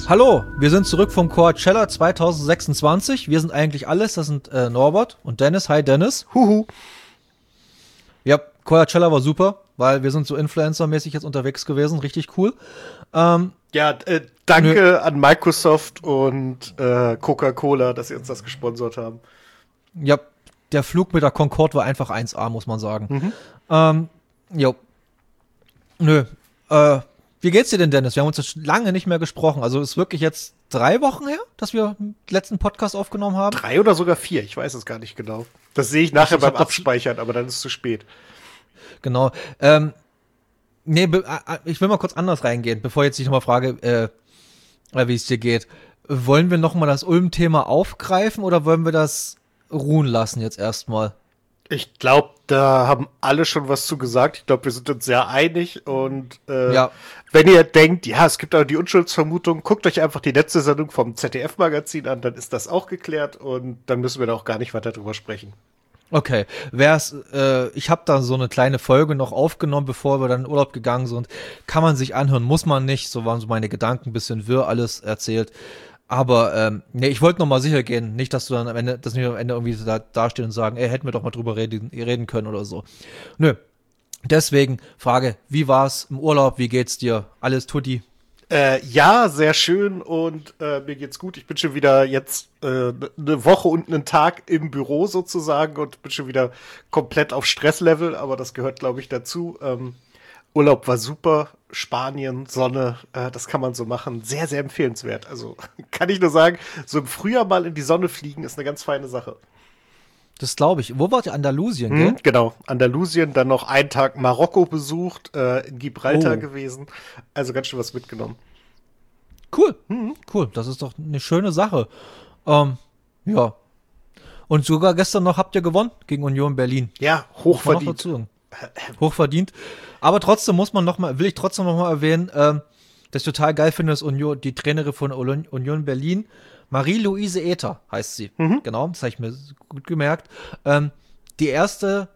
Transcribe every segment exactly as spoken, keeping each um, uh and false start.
Hallo, wir sind zurück vom Coachella zwanzig sechsundzwanzig. Wir sind eigentlich alles. Das sind äh, Norbert und Dennis. Hi Dennis. Huhu. Ja, Coachella war super, weil wir sind so Influencer-mäßig jetzt unterwegs gewesen. Richtig cool. Ähm, ja, äh, danke nö. an Microsoft und äh, Coca-Cola, dass sie uns das gesponsert haben. Ja, der Flug mit der Concorde war einfach eins A, muss man sagen. Mhm. Ähm, jo. Nö. Äh, wie geht's dir denn, Dennis? Wir haben uns jetzt lange nicht mehr gesprochen. Also ist wirklich jetzt drei Wochen her, dass wir den letzten Podcast aufgenommen haben? Drei oder sogar vier, ich weiß es gar nicht genau. Das sehe ich nachher ich, ich beim Abspeichern, aber dann ist es zu spät. Genau. Ähm, nee, be- ich will mal kurz anders reingehen, bevor ich jetzt nicht nochmal frage, äh, wie es dir geht. Wollen wir nochmal das Ulm-Thema aufgreifen oder wollen wir das ruhen lassen jetzt erstmal? Ich glaube, da haben alle schon was zu gesagt. Ich glaube, wir sind uns sehr einig. Und äh, ja. wenn ihr denkt, ja, es gibt aber die Unschuldsvermutung, guckt euch einfach die letzte Sendung vom Z D F-Magazin an, dann ist das auch geklärt und dann müssen wir da auch gar nicht weiter drüber sprechen. Okay, wär's, äh, ich habe da so eine kleine Folge noch aufgenommen, bevor wir dann in Urlaub gegangen sind. Kann man sich anhören, muss man nicht. So waren so meine Gedanken, ein bisschen wirr alles erzählt. Aber ähm, nee, ich wollte noch mal sicher gehen, nicht, dass du dann am Ende, dass wir am Ende irgendwie da dastehen und sagen, ey, hätten wir doch mal drüber reden, reden können oder so. Nö. Deswegen Frage, wie war's im Urlaub? Wie geht's dir? Alles tutti? Äh, ja, sehr schön und äh, mir geht's gut. Ich bin schon wieder jetzt äh, eine Woche und einen Tag im Büro sozusagen und bin schon wieder komplett auf Stresslevel, aber das gehört, glaube ich, dazu. Ähm, Urlaub war super, Spanien, Sonne, äh, das kann man so machen. Sehr, sehr empfehlenswert. Also kann ich nur sagen, so im Frühjahr mal in die Sonne fliegen ist eine ganz feine Sache. Das glaube ich. Wo wart ihr? Andalusien, hm, gell? Genau, Andalusien, dann noch einen Tag Marokko besucht, äh, in Gibraltar oh. gewesen. Also ganz schön was mitgenommen. Cool, mhm. cool. Das ist doch eine schöne Sache. Ähm, ja. Und sogar gestern noch habt ihr gewonnen gegen Union Berlin. Ja, hochverdient. Hochverdient. Aber trotzdem muss man noch mal, will ich trotzdem noch mal erwähnen, ähm, dass ich total geil finde, dass Union, die Trainerin von Union Berlin, Marie-Louise Ether heißt sie. Mhm. Genau, das habe ich mir gut gemerkt. Ähm, die erste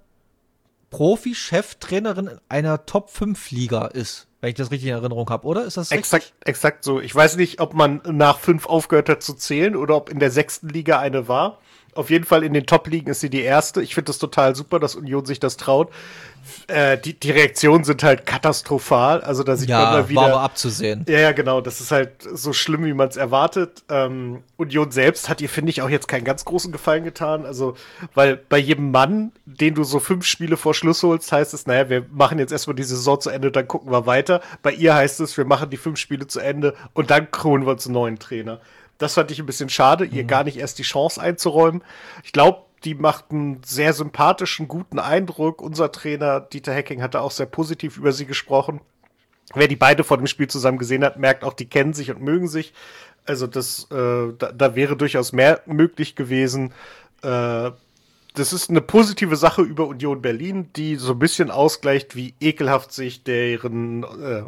Profi-Cheftrainerin einer Top fünf Liga ist, wenn ich das richtig in Erinnerung habe, oder? Ist das richtig? Exakt, exakt so. Ich weiß nicht, ob man nach fünf aufgehört hat zu zählen oder ob in der sechsten Liga eine war. Auf jeden Fall in den Top-Ligen ist sie die erste. Ich finde das total super, dass Union sich das traut. Äh, die, die Reaktionen sind halt katastrophal. Also da sieht ja, man mal wieder. War aber abzusehen. Ja, ja, genau. Das ist halt so schlimm, wie man es erwartet. Ähm, Union selbst hat ihr, finde ich, auch jetzt keinen ganz großen Gefallen getan. Also, weil bei jedem Mann, den du so fünf Spiele vor Schluss holst, heißt es, naja, wir machen jetzt erstmal die Saison zu Ende, dann gucken wir weiter. Bei ihr heißt es, wir machen die fünf Spiele zu Ende und dann holen wir uns einen neuen Trainer. Das fand ich ein bisschen schade, ihr mhm. gar nicht erst die Chance einzuräumen. Ich glaube, die macht einen sehr sympathischen, guten Eindruck. Unser Trainer Dieter Hecking hatte auch sehr positiv über sie gesprochen. Wer die beide vor dem Spiel zusammen gesehen hat, merkt auch, die kennen sich und mögen sich. Also das, äh, da, da wäre durchaus mehr möglich gewesen. Äh, das ist eine positive Sache über Union Berlin, die so ein bisschen ausgleicht, wie ekelhaft sich deren äh,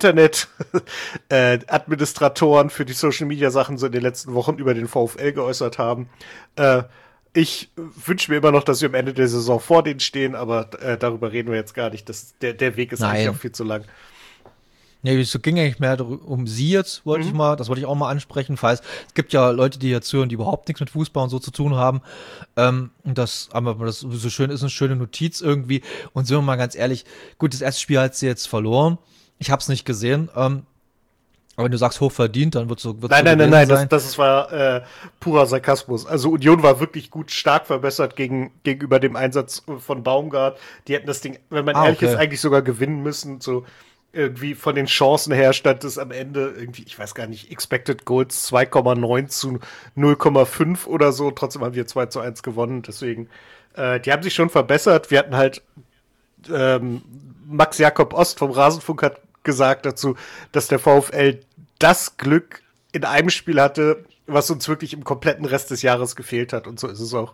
Internet-Administratoren äh, für die Social-Media-Sachen so in den letzten Wochen über den VfL geäußert haben. Äh, ich wünsche mir immer noch, dass wir am Ende der Saison vor denen stehen, aber äh, darüber reden wir jetzt gar nicht. Das, der, der Weg ist Nein. eigentlich auch viel zu lang. Nee, es ging eigentlich mehr um sie jetzt, wollte mhm. ich mal, das wollte ich auch mal ansprechen, falls es gibt ja Leute, die jetzt hören, die überhaupt nichts mit Fußball und so zu tun haben. Ähm, das, aber das so schön ist, eine schöne Notiz irgendwie. Und sind wir mal ganz ehrlich, gut, das erste Spiel hat sie jetzt verloren. Ich hab's nicht gesehen. Ähm, aber wenn du sagst hochverdient, dann wird's so. Wird's nein, so nein, nein, nein, sein. das, das war äh, purer Sarkasmus. Also Union war wirklich gut, stark verbessert gegen, gegenüber dem Einsatz von Baumgart. Die hätten das Ding, wenn man ah, ehrlich okay. ist, eigentlich sogar gewinnen müssen. So irgendwie von den Chancen her stand es am Ende irgendwie, ich weiß gar nicht, Expected Goals zwei Komma neun zu null Komma fünf oder so. Trotzdem haben wir zwei zu eins gewonnen. Deswegen, äh, die haben sich schon verbessert. Wir hatten halt ähm, Max Jakob Ost vom Rasenfunk hat gesagt dazu, dass der VfL das Glück in einem Spiel hatte, was uns wirklich im kompletten Rest des Jahres gefehlt hat. Und so ist es auch.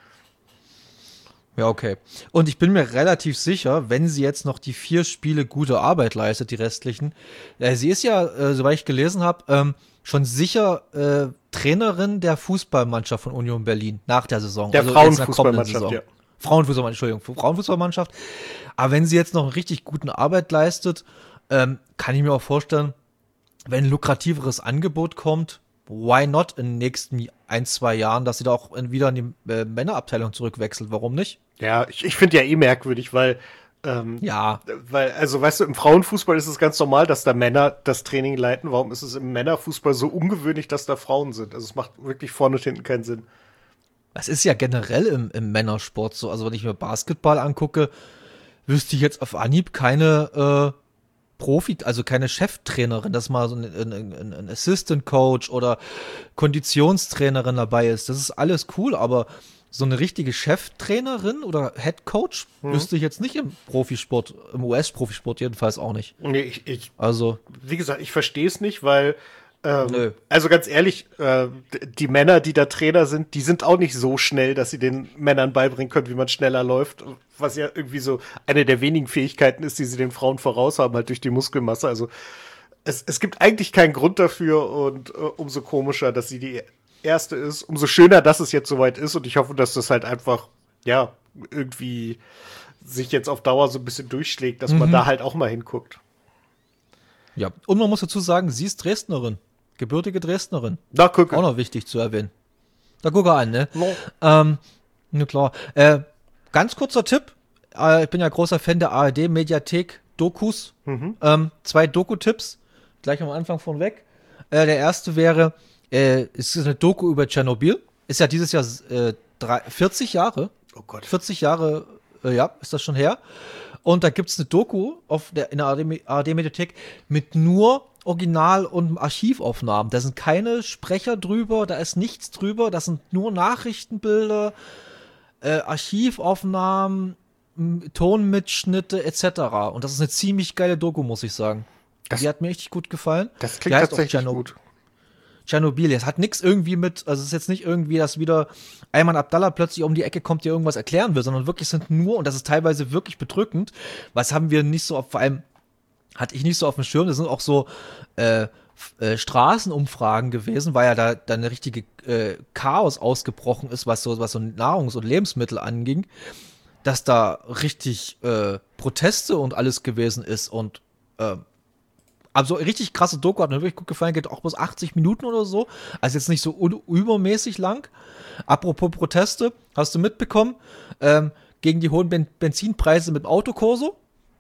Ja, okay. Und ich bin mir relativ sicher, wenn sie jetzt noch die vier Spiele gute Arbeit leistet, die restlichen, äh, sie ist ja, äh, soweit ich gelesen habe, ähm, schon sicher äh, Trainerin der Fußballmannschaft von Union Berlin nach der Saison. Der also Frauenfußballmannschaft, ja. Frauenfußball, Entschuldigung, Frauenfußballmannschaft. Aber wenn sie jetzt noch einen richtig guten Arbeit leistet, ähm, kann ich mir auch vorstellen, wenn ein lukrativeres Angebot kommt, why not in den nächsten ein, zwei Jahren, dass sie da auch wieder in die äh, Männerabteilung zurückwechselt? Warum nicht? Ja, ich, ich finde ja eh merkwürdig, weil ähm, Ja. Weil, also weißt du, im Frauenfußball ist es ganz normal, dass da Männer das Training leiten. Warum ist es im Männerfußball so ungewöhnlich, dass da Frauen sind? Also es macht wirklich vorne und hinten keinen Sinn. Das ist ja generell im, im Männersport so. Also wenn ich mir Basketball angucke, wüsste ich jetzt auf Anhieb keine äh, Profi, also keine Cheftrainerin, dass mal so ein, ein, ein, ein Assistant Coach oder Konditionstrainerin dabei ist. Das ist alles cool, aber so eine richtige Cheftrainerin oder Head Coach Mhm. wüsste ich jetzt nicht im Profisport, im U S-Profisport jedenfalls auch nicht. Nee, ich, ich, Also, wie gesagt, ich verstehe es nicht, weil, ähm, Nö. also ganz ehrlich, äh, d- die Männer, die da Trainer sind, die sind auch nicht so schnell, dass sie den Männern beibringen können, wie man schneller läuft, was ja irgendwie so eine der wenigen Fähigkeiten ist, die sie den Frauen voraus haben, halt durch die Muskelmasse. Also es, es gibt eigentlich keinen Grund dafür und äh, umso komischer, dass sie die erste ist, umso schöner, dass es jetzt soweit ist und ich hoffe, dass das halt einfach, ja, irgendwie sich jetzt auf Dauer so ein bisschen durchschlägt, dass man Mhm. da halt auch mal hinguckt. ja. Und man muss dazu sagen, sie ist Dresdnerin. Gebürtige Dresdnerin. Na, guck. Auch noch wichtig zu erwähnen. Da guck er an, ne? No. Ähm, na klar. Äh, ganz kurzer Tipp. Äh, ich bin ja großer Fan der A R D-Mediathek Dokus. Mhm. Ähm, zwei Doku-Tipps. Gleich am Anfang von weg. Äh, der erste wäre, äh, es ist eine Doku über Tschernobyl. Ist ja dieses Jahr äh, drei, vierzig Jahre. Oh Gott. vierzig Jahre, äh, ja, ist das schon her. Und da gibt's eine Doku auf der, in der A R D-Mediathek mit nur Original- und Archivaufnahmen. Da sind keine Sprecher drüber, da ist nichts drüber, das sind nur Nachrichtenbilder, äh, Archivaufnahmen, m- Tonmitschnitte et cetera. Und das ist eine ziemlich geile Doku, muss ich sagen. Das- Die hat mir richtig gut gefallen. Das Die klingt heißt auch tatsächlich Tscherno- gut. Tschernobyl. Es hat nichts irgendwie mit, also es ist jetzt nicht irgendwie, dass wieder Ayman Abdallah plötzlich um die Ecke kommt, dir irgendwas erklären will, sondern wirklich sind nur, und das ist teilweise wirklich bedrückend, was haben wir nicht so auf, vor allem hatte ich nicht so auf dem Schirm, das sind auch so äh, f- äh, Straßenumfragen gewesen, weil ja da, da eine richtige äh, Chaos ausgebrochen ist, was so, was so Nahrungs- und Lebensmittel anging, dass da richtig äh, Proteste und alles gewesen ist und äh, also richtig krasse Doku, hat mir wirklich gut gefallen, geht auch bis achtzig Minuten oder so. Also jetzt nicht so un- übermäßig lang. Apropos Proteste, hast du mitbekommen, ähm, gegen die hohen ben- Benzinpreise mit dem Autokorso?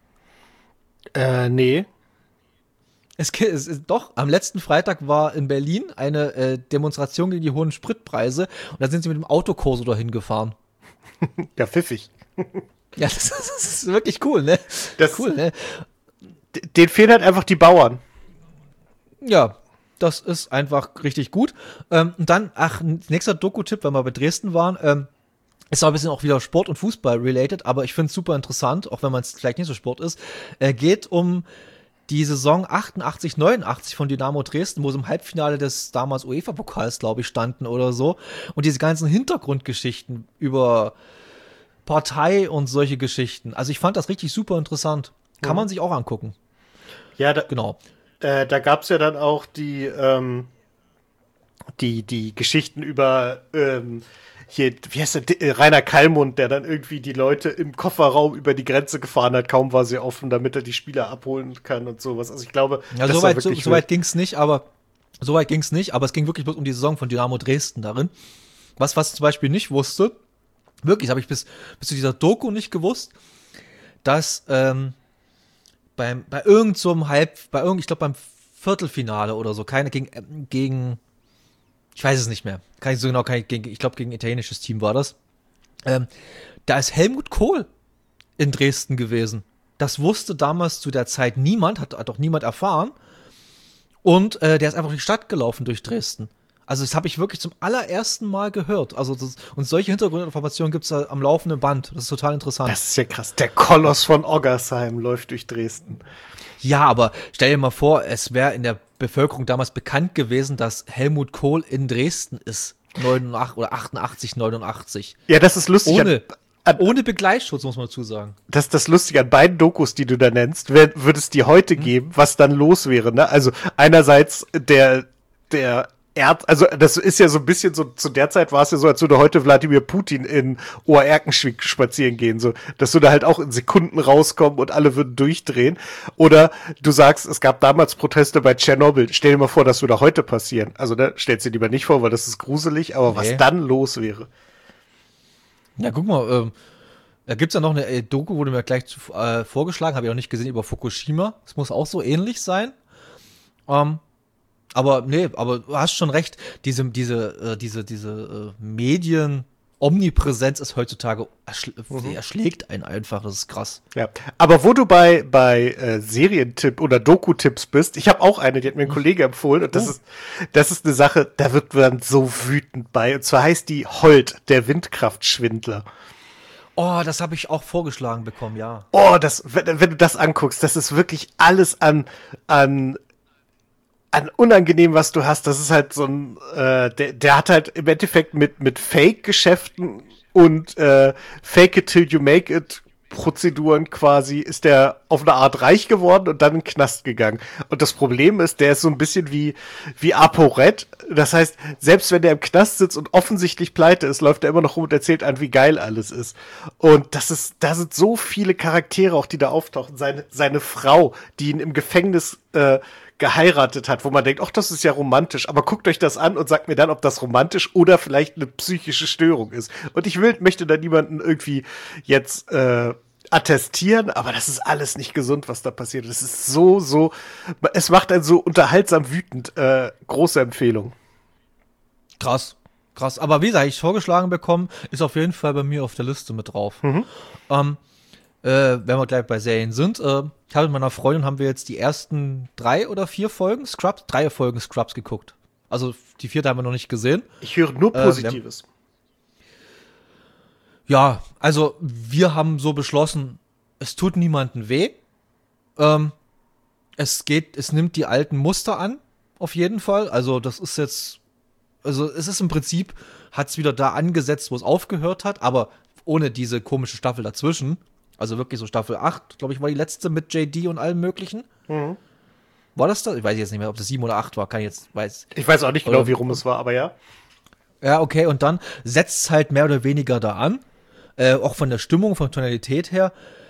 Äh, nee. Es, ge- es ist doch, am letzten Freitag war in Berlin eine äh, Demonstration gegen die hohen Spritpreise und da sind sie mit dem Autokorso dahin gefahren. Ja, pfiffig. Ja, das, das ist wirklich cool, ne? Das- cool, ne? D- Den fehlen halt einfach die Bauern. Ja, das ist einfach richtig gut. Ähm, und dann, ach, n- nächster Doku-Tipp, wenn wir bei Dresden waren, ähm, ist auch ein bisschen auch wieder Sport und Fußball related, aber ich finde es super interessant, auch wenn man es vielleicht nicht so Sport ist. Äh, geht um die Saison achtundachtzig, neunundachtzig von Dynamo Dresden, wo sie im Halbfinale des damals UEFA-Pokals, glaube ich, standen oder so. Und diese ganzen Hintergrundgeschichten über Partei und solche Geschichten. Also ich fand das richtig super interessant. Kann Mhm. man sich auch angucken. Ja, da, Genau. äh, da gab's ja dann auch die, ähm, die, die Geschichten über, ähm, hier, wie heißt der, D- äh, Rainer Kallmund, der dann irgendwie die Leute im Kofferraum über die Grenze gefahren hat, kaum war sie offen, damit er die Spieler abholen kann und sowas. Also ich glaube, Ja, das so war weit, so, wirklich so weit ging's nicht, aber so weit ging's nicht, aber es ging wirklich bloß um die Saison von Dynamo Dresden darin. Was, was ich zum Beispiel nicht wusste, wirklich, habe ich bis, bis zu dieser Doku nicht gewusst, dass ähm, beim, bei irgend so einem Halb, bei irgend, ich glaube beim Viertelfinale oder so, keine gegen, ähm, gegen, ich weiß es nicht mehr, kann ich so genau, kann ich, gegen, ich glaube gegen ein italienisches Team war das, ähm, da ist Helmut Kohl in Dresden gewesen. Das wusste damals zu der Zeit niemand, hat, hat auch niemand erfahren. Und äh, der ist einfach durch die Stadt gelaufen durch Dresden. Also das habe ich wirklich zum allerersten Mal gehört. Also das, und solche Hintergrundinformationen gibt es da am laufenden Band. Das ist total interessant. Das ist ja krass. Der Koloss von Oggersheim läuft durch Dresden. Ja, aber stell dir mal vor, es wäre in der Bevölkerung damals bekannt gewesen, dass Helmut Kohl in Dresden ist. neunundachtzig oder achtundachtzig, neunundachtzig. Ja, das ist lustig. Ohne, An- ohne Begleitschutz, muss man dazu sagen. Das ist das Lustige an beiden Dokus, die du da nennst, würde es die heute geben, was dann los wäre. Ne? Also einerseits der, der Erd, also das ist ja so ein bisschen so, zu der Zeit war es ja so, als würde heute Wladimir Putin in Oerkenschwick spazieren gehen, so, dass du da halt auch in Sekunden rauskommen und alle würden durchdrehen. Oder du sagst, es gab damals Proteste bei Tschernobyl. Stell dir mal vor, das würde heute passieren. Also, ne, stell's dir lieber nicht vor, weil das ist gruselig, aber nee. Was dann los wäre. Ja, guck mal, ähm, da gibt's ja noch eine äh, Doku, wurde mir gleich zu, äh, vorgeschlagen, habe ich auch nicht gesehen, über Fukushima. Das muss auch so ähnlich sein. Ähm, Aber nee, aber du hast schon recht, diese, diese, äh, diese, diese äh, Medien-Omnipräsenz ist heutzutage, erschl mhm. erschlägt einen einfach, das ist krass. Ja, aber wo du bei, bei äh, Serientipp oder Doku-Tipps bist, ich habe auch eine, die hat mir ein Kollege empfohlen und das oh. ist, das ist eine Sache, da wird man so wütend bei, und zwar heißt die Holt, der Windkraftschwindler. Oh, das habe ich auch vorgeschlagen bekommen, ja. Oh, das, wenn, wenn du das anguckst, das ist wirklich alles an, an an unangenehm, was du hast. Das ist halt so ein, äh, der, der hat halt im Endeffekt mit, mit Fake-Geschäften und äh, Fake it till you make it Prozeduren quasi, ist der auf eine Art reich geworden und dann in den Knast gegangen. Und das Problem ist, der ist so ein bisschen wie, wie ApoRed. Das heißt, selbst wenn der im Knast sitzt und offensichtlich pleite ist, läuft er immer noch rum und erzählt an, wie geil alles ist. Und das ist, da sind so viele Charaktere auch, die da auftauchen. Seine, seine Frau, die ihn im Gefängnis, äh, geheiratet hat, wo man denkt, ach, das ist ja romantisch, aber guckt euch das an und sagt mir dann, ob das romantisch oder vielleicht eine psychische Störung ist. Und ich will, möchte da niemanden irgendwie jetzt äh, attestieren, aber das ist alles nicht gesund, was da passiert. Das ist so, so, es macht einen so unterhaltsam wütend. Äh, große Empfehlung. Krass, krass. Aber wie gesagt, ich vorgeschlagen bekommen, ist auf jeden Fall bei mir auf der Liste mit drauf. Mhm. Ähm, Äh, wenn wir gleich bei Serien sind, äh, ich habe mit meiner Freundin haben wir jetzt die ersten drei oder vier Folgen Scrubs, drei Folgen Scrubs geguckt. Also die vierte haben wir noch nicht gesehen. Ich höre nur Positives. Äh, ja, also wir haben so beschlossen, es tut niemandem weh. Ähm, es geht, es nimmt die alten Muster an, auf jeden Fall. Also das ist jetzt, also es ist im Prinzip, hat es wieder da angesetzt, wo es aufgehört hat, aber ohne diese komische Staffel dazwischen. Also wirklich so Staffel acht, glaube ich, war die letzte mit J D und allem möglichen. Mhm. War das da? Ich weiß jetzt nicht mehr, ob das sieben oder acht war, kann ich jetzt, weiß. Ich weiß auch nicht genau, oder, wie rum es war, aber ja. Ja, okay, und dann setzt es halt mehr oder weniger da an. Äh, auch von der Stimmung, von Tonalität her.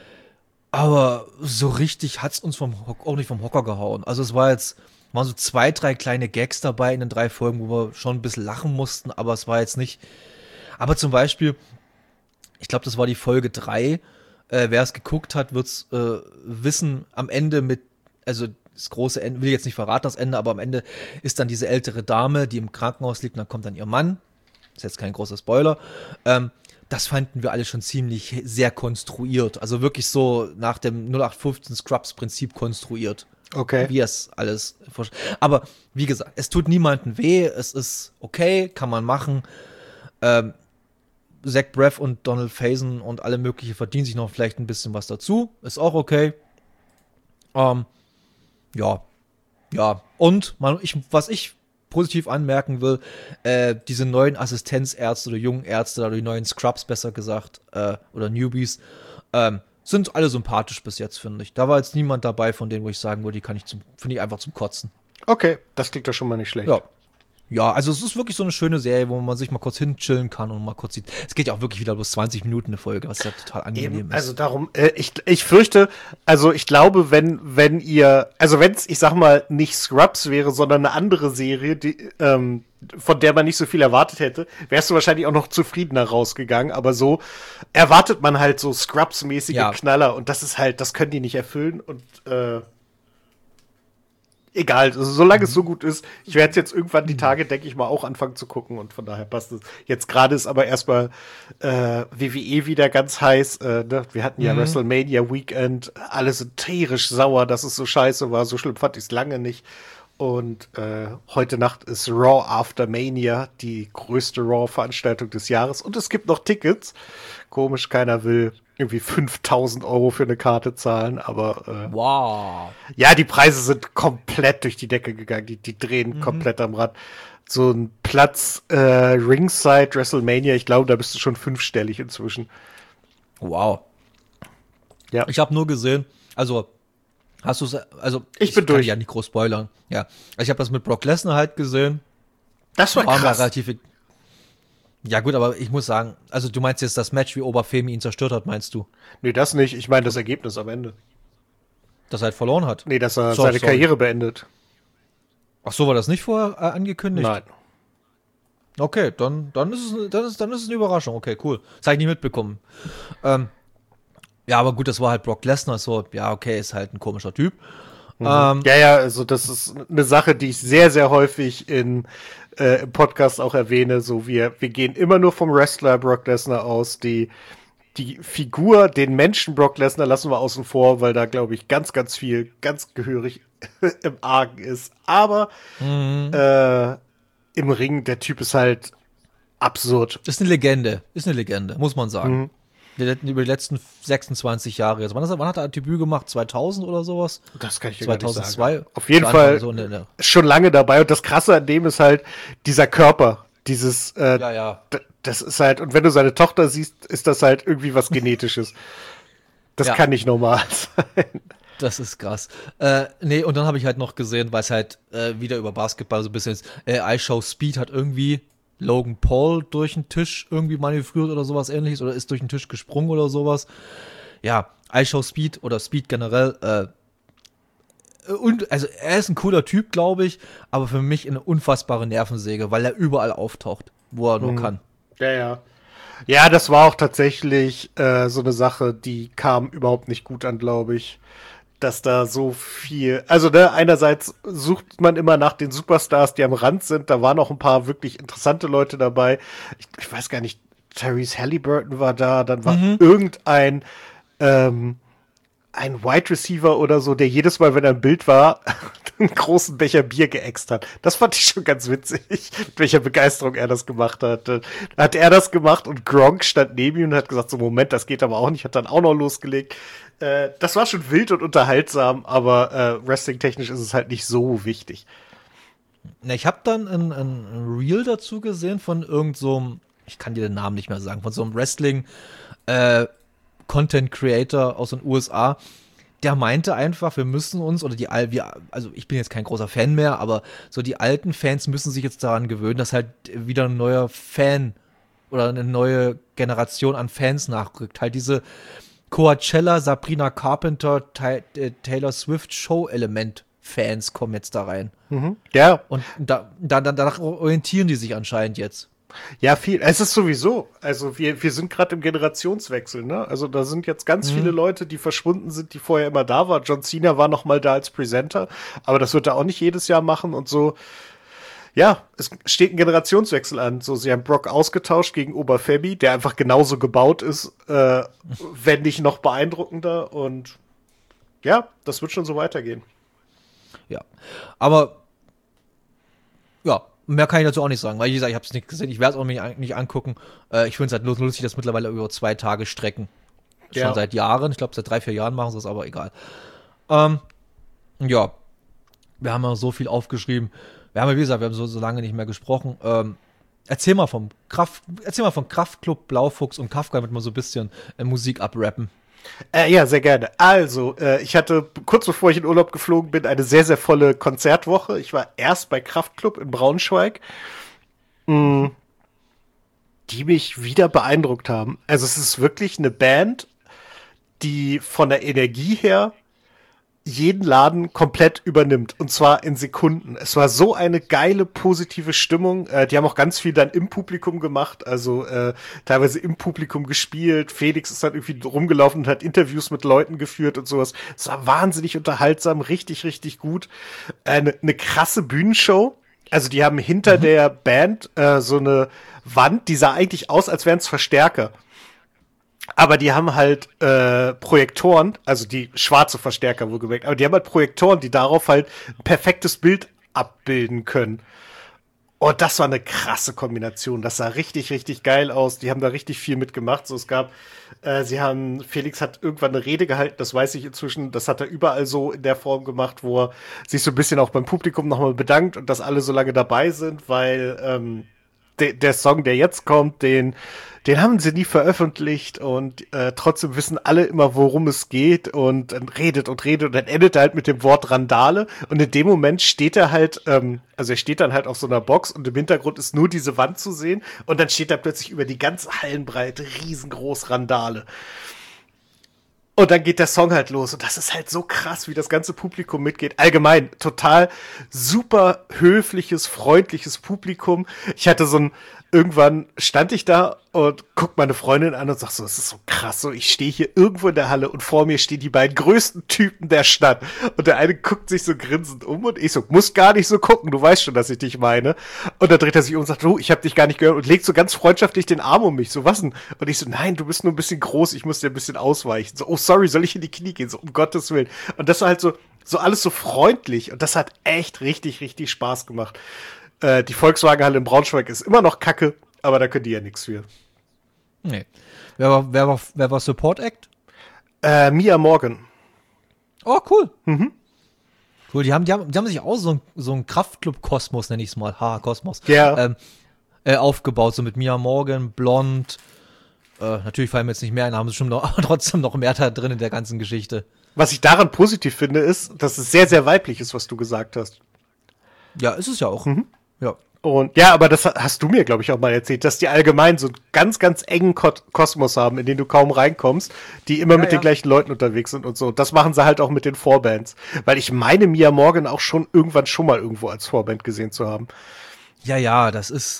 Aber so richtig hat es uns vom auch nicht vom Hocker gehauen. Also es war jetzt, waren so zwei, drei kleine Gags dabei in den drei Folgen, wo wir schon ein bisschen lachen mussten, aber es war jetzt nicht. Aber zum Beispiel, ich glaube, das war die Folge drei. Äh, wer es geguckt hat, wird's äh, wissen, am Ende mit, also das große Ende, will ich jetzt nicht verraten, das Ende, aber am Ende ist dann diese ältere Dame, die im Krankenhaus liegt, und dann kommt dann ihr Mann. Ist jetzt kein großer Spoiler. Ähm, das fanden wir alle schon ziemlich sehr konstruiert. Also wirklich so nach dem null acht fünfzehn Scrubs-Prinzip konstruiert. Okay. Wie es alles vorstellt. Aber wie gesagt, es tut niemandem weh, es ist okay, kann man machen. Ähm, Zach Braff und Donald Faison und alle möglichen verdienen sich noch vielleicht ein bisschen was dazu. Ist auch okay. Ähm, ja. Ja. Und man, ich, was ich positiv anmerken will, äh, diese neuen Assistenzärzte oder jungen Ärzte oder die neuen Scrubs, besser gesagt, äh, oder Newbies, ähm, sind alle sympathisch bis jetzt, finde ich. Da war jetzt niemand dabei von denen, wo ich sagen würde, die kann ich zum, finde ich einfach zum Kotzen. Okay, das klingt doch schon mal nicht schlecht. Ja. Ja, also es ist wirklich so eine schöne Serie, wo man sich mal kurz hinchillen kann und mal kurz sieht. Es geht ja auch wirklich wieder bloß zwanzig Minuten eine Folge, was ja total angenehm Eben, ist. Also darum, äh, ich, ich fürchte, also ich glaube, wenn, wenn ihr, also wenn es, ich sag mal, nicht Scrubs wäre, sondern eine andere Serie, die, ähm, von der man nicht so viel erwartet hätte, wärst du wahrscheinlich auch noch zufriedener rausgegangen, aber so erwartet man halt so Scrubs-mäßige ja. Knaller und das ist halt, das können die nicht erfüllen und äh, egal, also solange mhm. es so gut ist, ich werde jetzt irgendwann die Tage, denke ich mal, auch anfangen zu gucken und von daher passt es. Jetzt gerade ist aber erstmal äh, W W E wieder ganz heiß. Äh, ne? Wir hatten ja mhm. WrestleMania Weekend, alle sind tierisch sauer, dass es so scheiße war. So schlimm fand ich es lange nicht. Und äh, heute Nacht ist Raw After Mania, die größte Raw-Veranstaltung des Jahres. Und es gibt noch Tickets. Komisch, keiner will irgendwie fünftausend Euro für eine Karte zahlen, aber äh, wow. Ja, die Preise sind komplett durch die Decke gegangen, die, die drehen mhm. komplett am Rad. So ein Platz äh, Ringside WrestleMania, ich glaube, da bist du schon fünfstellig inzwischen. Wow. Ja. Ich habe nur gesehen, also hast du es, also ich, ich bin kann durch. Ja nicht groß spoilern. Ja, ich habe das mit Brock Lesnar halt gesehen. Das war War mir krass. relativ. Ja gut, aber ich muss sagen, also du meinst jetzt das Match, wie Oberfemi ihn zerstört hat, meinst du? Nee, das nicht. Ich meine das Ergebnis am Ende. Dass er halt verloren hat? Nee, dass er So, seine sorry. Karriere beendet. Ach so, war das nicht vorher äh, angekündigt? Nein. Okay, dann, dann, ist es, dann, ist, dann ist es eine Überraschung. Okay, cool. Das habe ich nicht mitbekommen. Ähm, ja, aber gut, das war halt Brock Lesnar. So, ja, okay, ist halt ein komischer Typ. Mhm. Ähm, Ja, ja, also das ist eine Sache, die ich sehr, sehr häufig in, äh, im Podcast auch erwähne. So, wir, wir gehen immer nur vom Wrestler Brock Lesnar aus. Die, die Figur, den Menschen Brock Lesnar lassen wir außen vor, weil da, glaube ich, ganz, ganz viel, ganz gehörig im Argen ist. Aber mhm. äh, im Ring, der Typ ist halt absurd. Ist eine Legende. Ist eine Legende, muss man sagen. Mhm. Die, letzten- über die letzten sechsundzwanzig Jahre jetzt. Wann, ist er, wann hat er ein Debüt gemacht? zweitausend oder sowas? Das kann ich dir gar nicht zweitausendzwei? sagen. Auf jeden Zu Fall Anfang so in der- schon lange dabei. Und das Krasse an dem ist halt dieser Körper. Dieses, äh, Ja, ja. d- das ist halt, und wenn du seine Tochter siehst, ist das halt irgendwie was Genetisches. Das Ja. kann nicht normal sein. Das ist krass. Äh, nee, und dann habe ich halt noch gesehen, weil es halt äh, wieder über Basketball so ein bisschen ist, äh, iShow Speed hat irgendwie Logan Paul durch den Tisch irgendwie manövriert oder sowas ähnliches oder ist durch den Tisch gesprungen oder sowas. Ja, iShow Speed oder Speed generell, äh, und, also er ist ein cooler Typ, glaube ich, aber für mich eine unfassbare Nervensäge, weil er überall auftaucht, wo er nur Mhm. kann. Ja, ja. Ja, das war auch tatsächlich äh, so eine Sache, die kam überhaupt nicht gut an, glaube ich. Dass da so viel, also ne, einerseits sucht man immer nach den Superstars, die am Rand sind. Da waren auch ein paar wirklich interessante Leute dabei. Ich, ich weiß gar nicht, Tyrese Halliburton war da, dann war Mhm. irgendein ähm, ein Wide Receiver oder so, der jedes Mal, wenn er im Bild war, einen großen Becher Bier geäxt hat. Das fand ich schon ganz witzig, mit welcher Begeisterung er das gemacht hat. Dann hat er das gemacht und Gronk stand neben ihm und hat gesagt, so Moment, das geht aber auch nicht, hat dann auch noch losgelegt. Äh, das war schon wild und unterhaltsam, aber äh, wrestling-technisch ist es halt nicht so wichtig. Na, ich habe dann ein, ein Reel dazu gesehen von irgend so einem, ich kann dir den Namen nicht mehr sagen, von so einem Wrestling äh, Content Creator aus den U S A. Der meinte einfach, wir müssen uns, oder die, Al- wir, also ich bin jetzt kein großer Fan mehr, aber so die alten Fans müssen sich jetzt daran gewöhnen, dass halt wieder ein neuer Fan oder eine neue Generation an Fans nachrückt. Halt diese Coachella, Sabrina Carpenter, Ty äh, Taylor Swift Show-Element Fans kommen jetzt da rein. Mhm. Ja, Und da, da, da, danach orientieren die sich anscheinend jetzt. ja, viel. Es ist sowieso. Also wir, wir sind gerade im Generationswechsel, ne? Also da sind jetzt ganz Mhm. viele Leute, die verschwunden sind, die vorher immer da waren. John Cena war noch mal da als Presenter, aber das wird er auch nicht jedes Jahr machen und so. Ja, es steht ein Generationswechsel an. So, sie haben Brock ausgetauscht gegen Oberfemi, der einfach genauso gebaut ist, äh, wenn nicht noch beeindruckender. Und ja, das wird schon so weitergehen. Ja. Aber ja, mehr kann ich dazu auch nicht sagen, weil wie gesagt, ich habe es nicht gesehen, ich werde es auch nicht, an- nicht angucken. Äh, ich finde es halt nur lustig, dass mittlerweile über zwei Tage strecken. Schon Ja. seit Jahren, ich glaube seit drei, vier Jahren machen sie es, aber egal. Ähm, ja, wir haben ja so viel aufgeschrieben. Wir haben ja, wie gesagt, wir haben so, so lange nicht mehr gesprochen. Ähm, erzähl mal vom Kraft, erzähl mal von Kraftklub, Blaufuchs und Kafka, damit wir so ein bisschen äh, Musik abrappen. Äh, ja, sehr gerne. Also, äh, ich hatte kurz bevor ich in Urlaub geflogen bin, eine sehr, sehr volle Konzertwoche. Ich war erst bei Kraftklub in Braunschweig, mh, die mich wieder beeindruckt haben. Also, es ist wirklich eine Band, die von der Energie her jeden Laden komplett übernimmt. Und zwar in Sekunden. Es war so eine geile, positive Stimmung. Äh, die haben auch ganz viel dann im Publikum gemacht. Also äh, teilweise im Publikum gespielt. Felix ist dann irgendwie rumgelaufen und hat Interviews mit Leuten geführt und sowas. Es war wahnsinnig unterhaltsam, richtig, richtig gut. Eine äh, ne krasse Bühnenshow. Also die haben hinter mhm. der Band äh, so eine Wand, die sah eigentlich aus, als wären es Verstärker. Aber die haben halt äh, Projektoren, also die schwarze Verstärker wohlgemerkt, aber die haben halt Projektoren, die darauf halt ein perfektes Bild abbilden können. Und das war eine krasse Kombination. Das sah richtig, richtig geil aus. Die haben da richtig viel mitgemacht. So, es gab, äh, sie haben, Felix hat irgendwann eine Rede gehalten, das weiß ich inzwischen, das hat er überall so in der Form gemacht, wo er sich so ein bisschen auch beim Publikum nochmal bedankt und dass alle so lange dabei sind, weil, ähm, de, der Song, der jetzt kommt, den, den haben sie nie veröffentlicht und äh, trotzdem wissen alle immer, worum es geht und dann redet und redet und dann endet er halt mit dem Wort Randale und in dem Moment steht er halt, ähm, also er steht dann halt auf so einer Box und im Hintergrund ist nur diese Wand zu sehen und dann steht da plötzlich über die ganze Hallenbreite riesengroß Randale. Und dann geht der Song halt los und das ist halt so krass, wie das ganze Publikum mitgeht. Allgemein total super höfliches, freundliches Publikum. Ich hatte so ein, irgendwann stand ich da und guck meine Freundin an und sag so, es ist so krass, so ich stehe hier irgendwo in der Halle und vor mir stehen die beiden größten Typen der Stadt. Und der eine guckt sich so grinsend um und ich so, muss gar nicht so gucken, du weißt schon, dass ich dich meine. Und dann dreht er sich um und sagt, oh, ich hab dich gar nicht gehört und legt so ganz freundschaftlich den Arm um mich. So, was denn? Und ich so, nein, du bist nur ein bisschen groß, ich muss dir ein bisschen ausweichen. So, oh, sorry, soll ich in die Knie gehen? So, um Gottes Willen. Und das war halt so, so alles so freundlich und das hat echt richtig, richtig Spaß gemacht. Äh, die Volkswagenhalle in Braunschweig ist immer noch kacke, aber da können die ja nichts für. Nee. Wer war, wer war, wer war Support Act? Äh, Mia Morgan. Oh, cool. Mhm. Cool, die haben, die haben, die haben sich auch so ein, so ein Kraftclub-Kosmos, nenne ich es mal, ha, Kosmos, Ja. ähm, äh, aufgebaut, so mit Mia Morgan, Blond, äh, natürlich fallen mir jetzt nicht mehr ein, haben sie schon noch, aber trotzdem noch mehr da drin in der ganzen Geschichte. Was ich daran positiv finde, ist, dass es sehr, sehr weiblich ist, was du gesagt hast. Ja, ist es ja auch. Mhm. Ja. Und ja, aber das hast du mir, glaube ich, auch mal erzählt, dass die allgemein so einen ganz, ganz engen Ko- Kosmos haben, in den du kaum reinkommst, die immer Ja, mit ja. den gleichen Leuten unterwegs sind und so. Und das machen sie halt auch mit den Vorbands. Weil ich meine, Mia Morgan auch schon irgendwann schon mal irgendwo als Vorband gesehen zu haben. Ja, ja, das ist,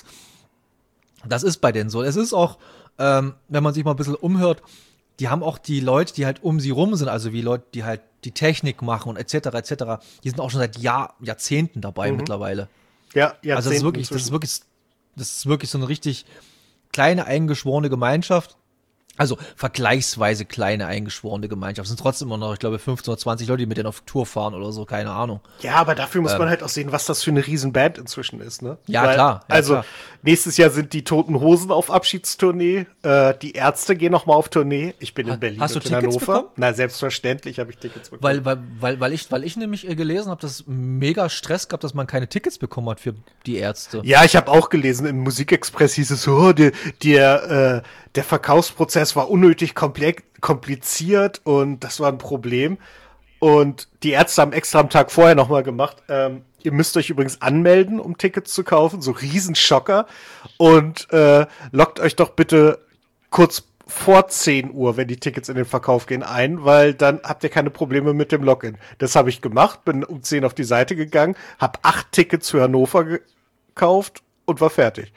das ist bei denen so. Es ist auch, ähm, wenn man sich mal ein bisschen umhört, die haben auch die Leute, die halt um sie rum sind, also wie Leute, die halt die Technik machen und et cetera et cetera, die sind auch schon seit Jahr, Jahrzehnten dabei Mhm. mittlerweile. Ja, ja. Also das ist wirklich, das ist wirklich, das ist wirklich so eine richtig kleine eingeschworene Gemeinschaft. Also vergleichsweise kleine eingeschworene Gemeinschaft. Es sind trotzdem immer noch, ich glaube, fünfzehn oder zwanzig Leute, die mit denen auf Tour fahren oder so, keine Ahnung. Ja, aber dafür muss Ähm. man halt auch sehen, was das für eine Riesenband inzwischen ist, ne? Ja, klar, ja, also, klar. nächstes Jahr sind die Toten Hosen auf Abschiedstournee, äh, die Ärzte gehen noch mal auf Tournee. Ich bin in Ha- Berlin hast du und in Tickets Hannover. bekommen? Na, selbstverständlich habe ich Tickets bekommen. Weil, weil, weil, weil ich, weil ich nämlich äh, gelesen habe, dass es mega Stress gab, dass man keine Tickets bekommen hat für die Ärzte. Ja, ich habe auch gelesen, im Musikexpress hieß es so, oh, der, der, äh, der Verkaufsprozess war unnötig komple- kompliziert und das war ein Problem. Und die Ärzte haben extra am Tag vorher nochmal gemacht. Ähm, ihr müsst euch übrigens anmelden, um Tickets zu kaufen, so Riesenschocker. Und äh, loggt euch doch bitte kurz vor zehn Uhr, wenn die Tickets in den Verkauf gehen, ein, weil dann habt ihr keine Probleme mit dem Login. Das habe ich gemacht, bin um zehn auf die Seite gegangen, habe acht Tickets für Hannover gekauft und war fertig.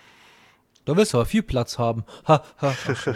Da willst du aber viel Platz haben. Ha, ha, ha.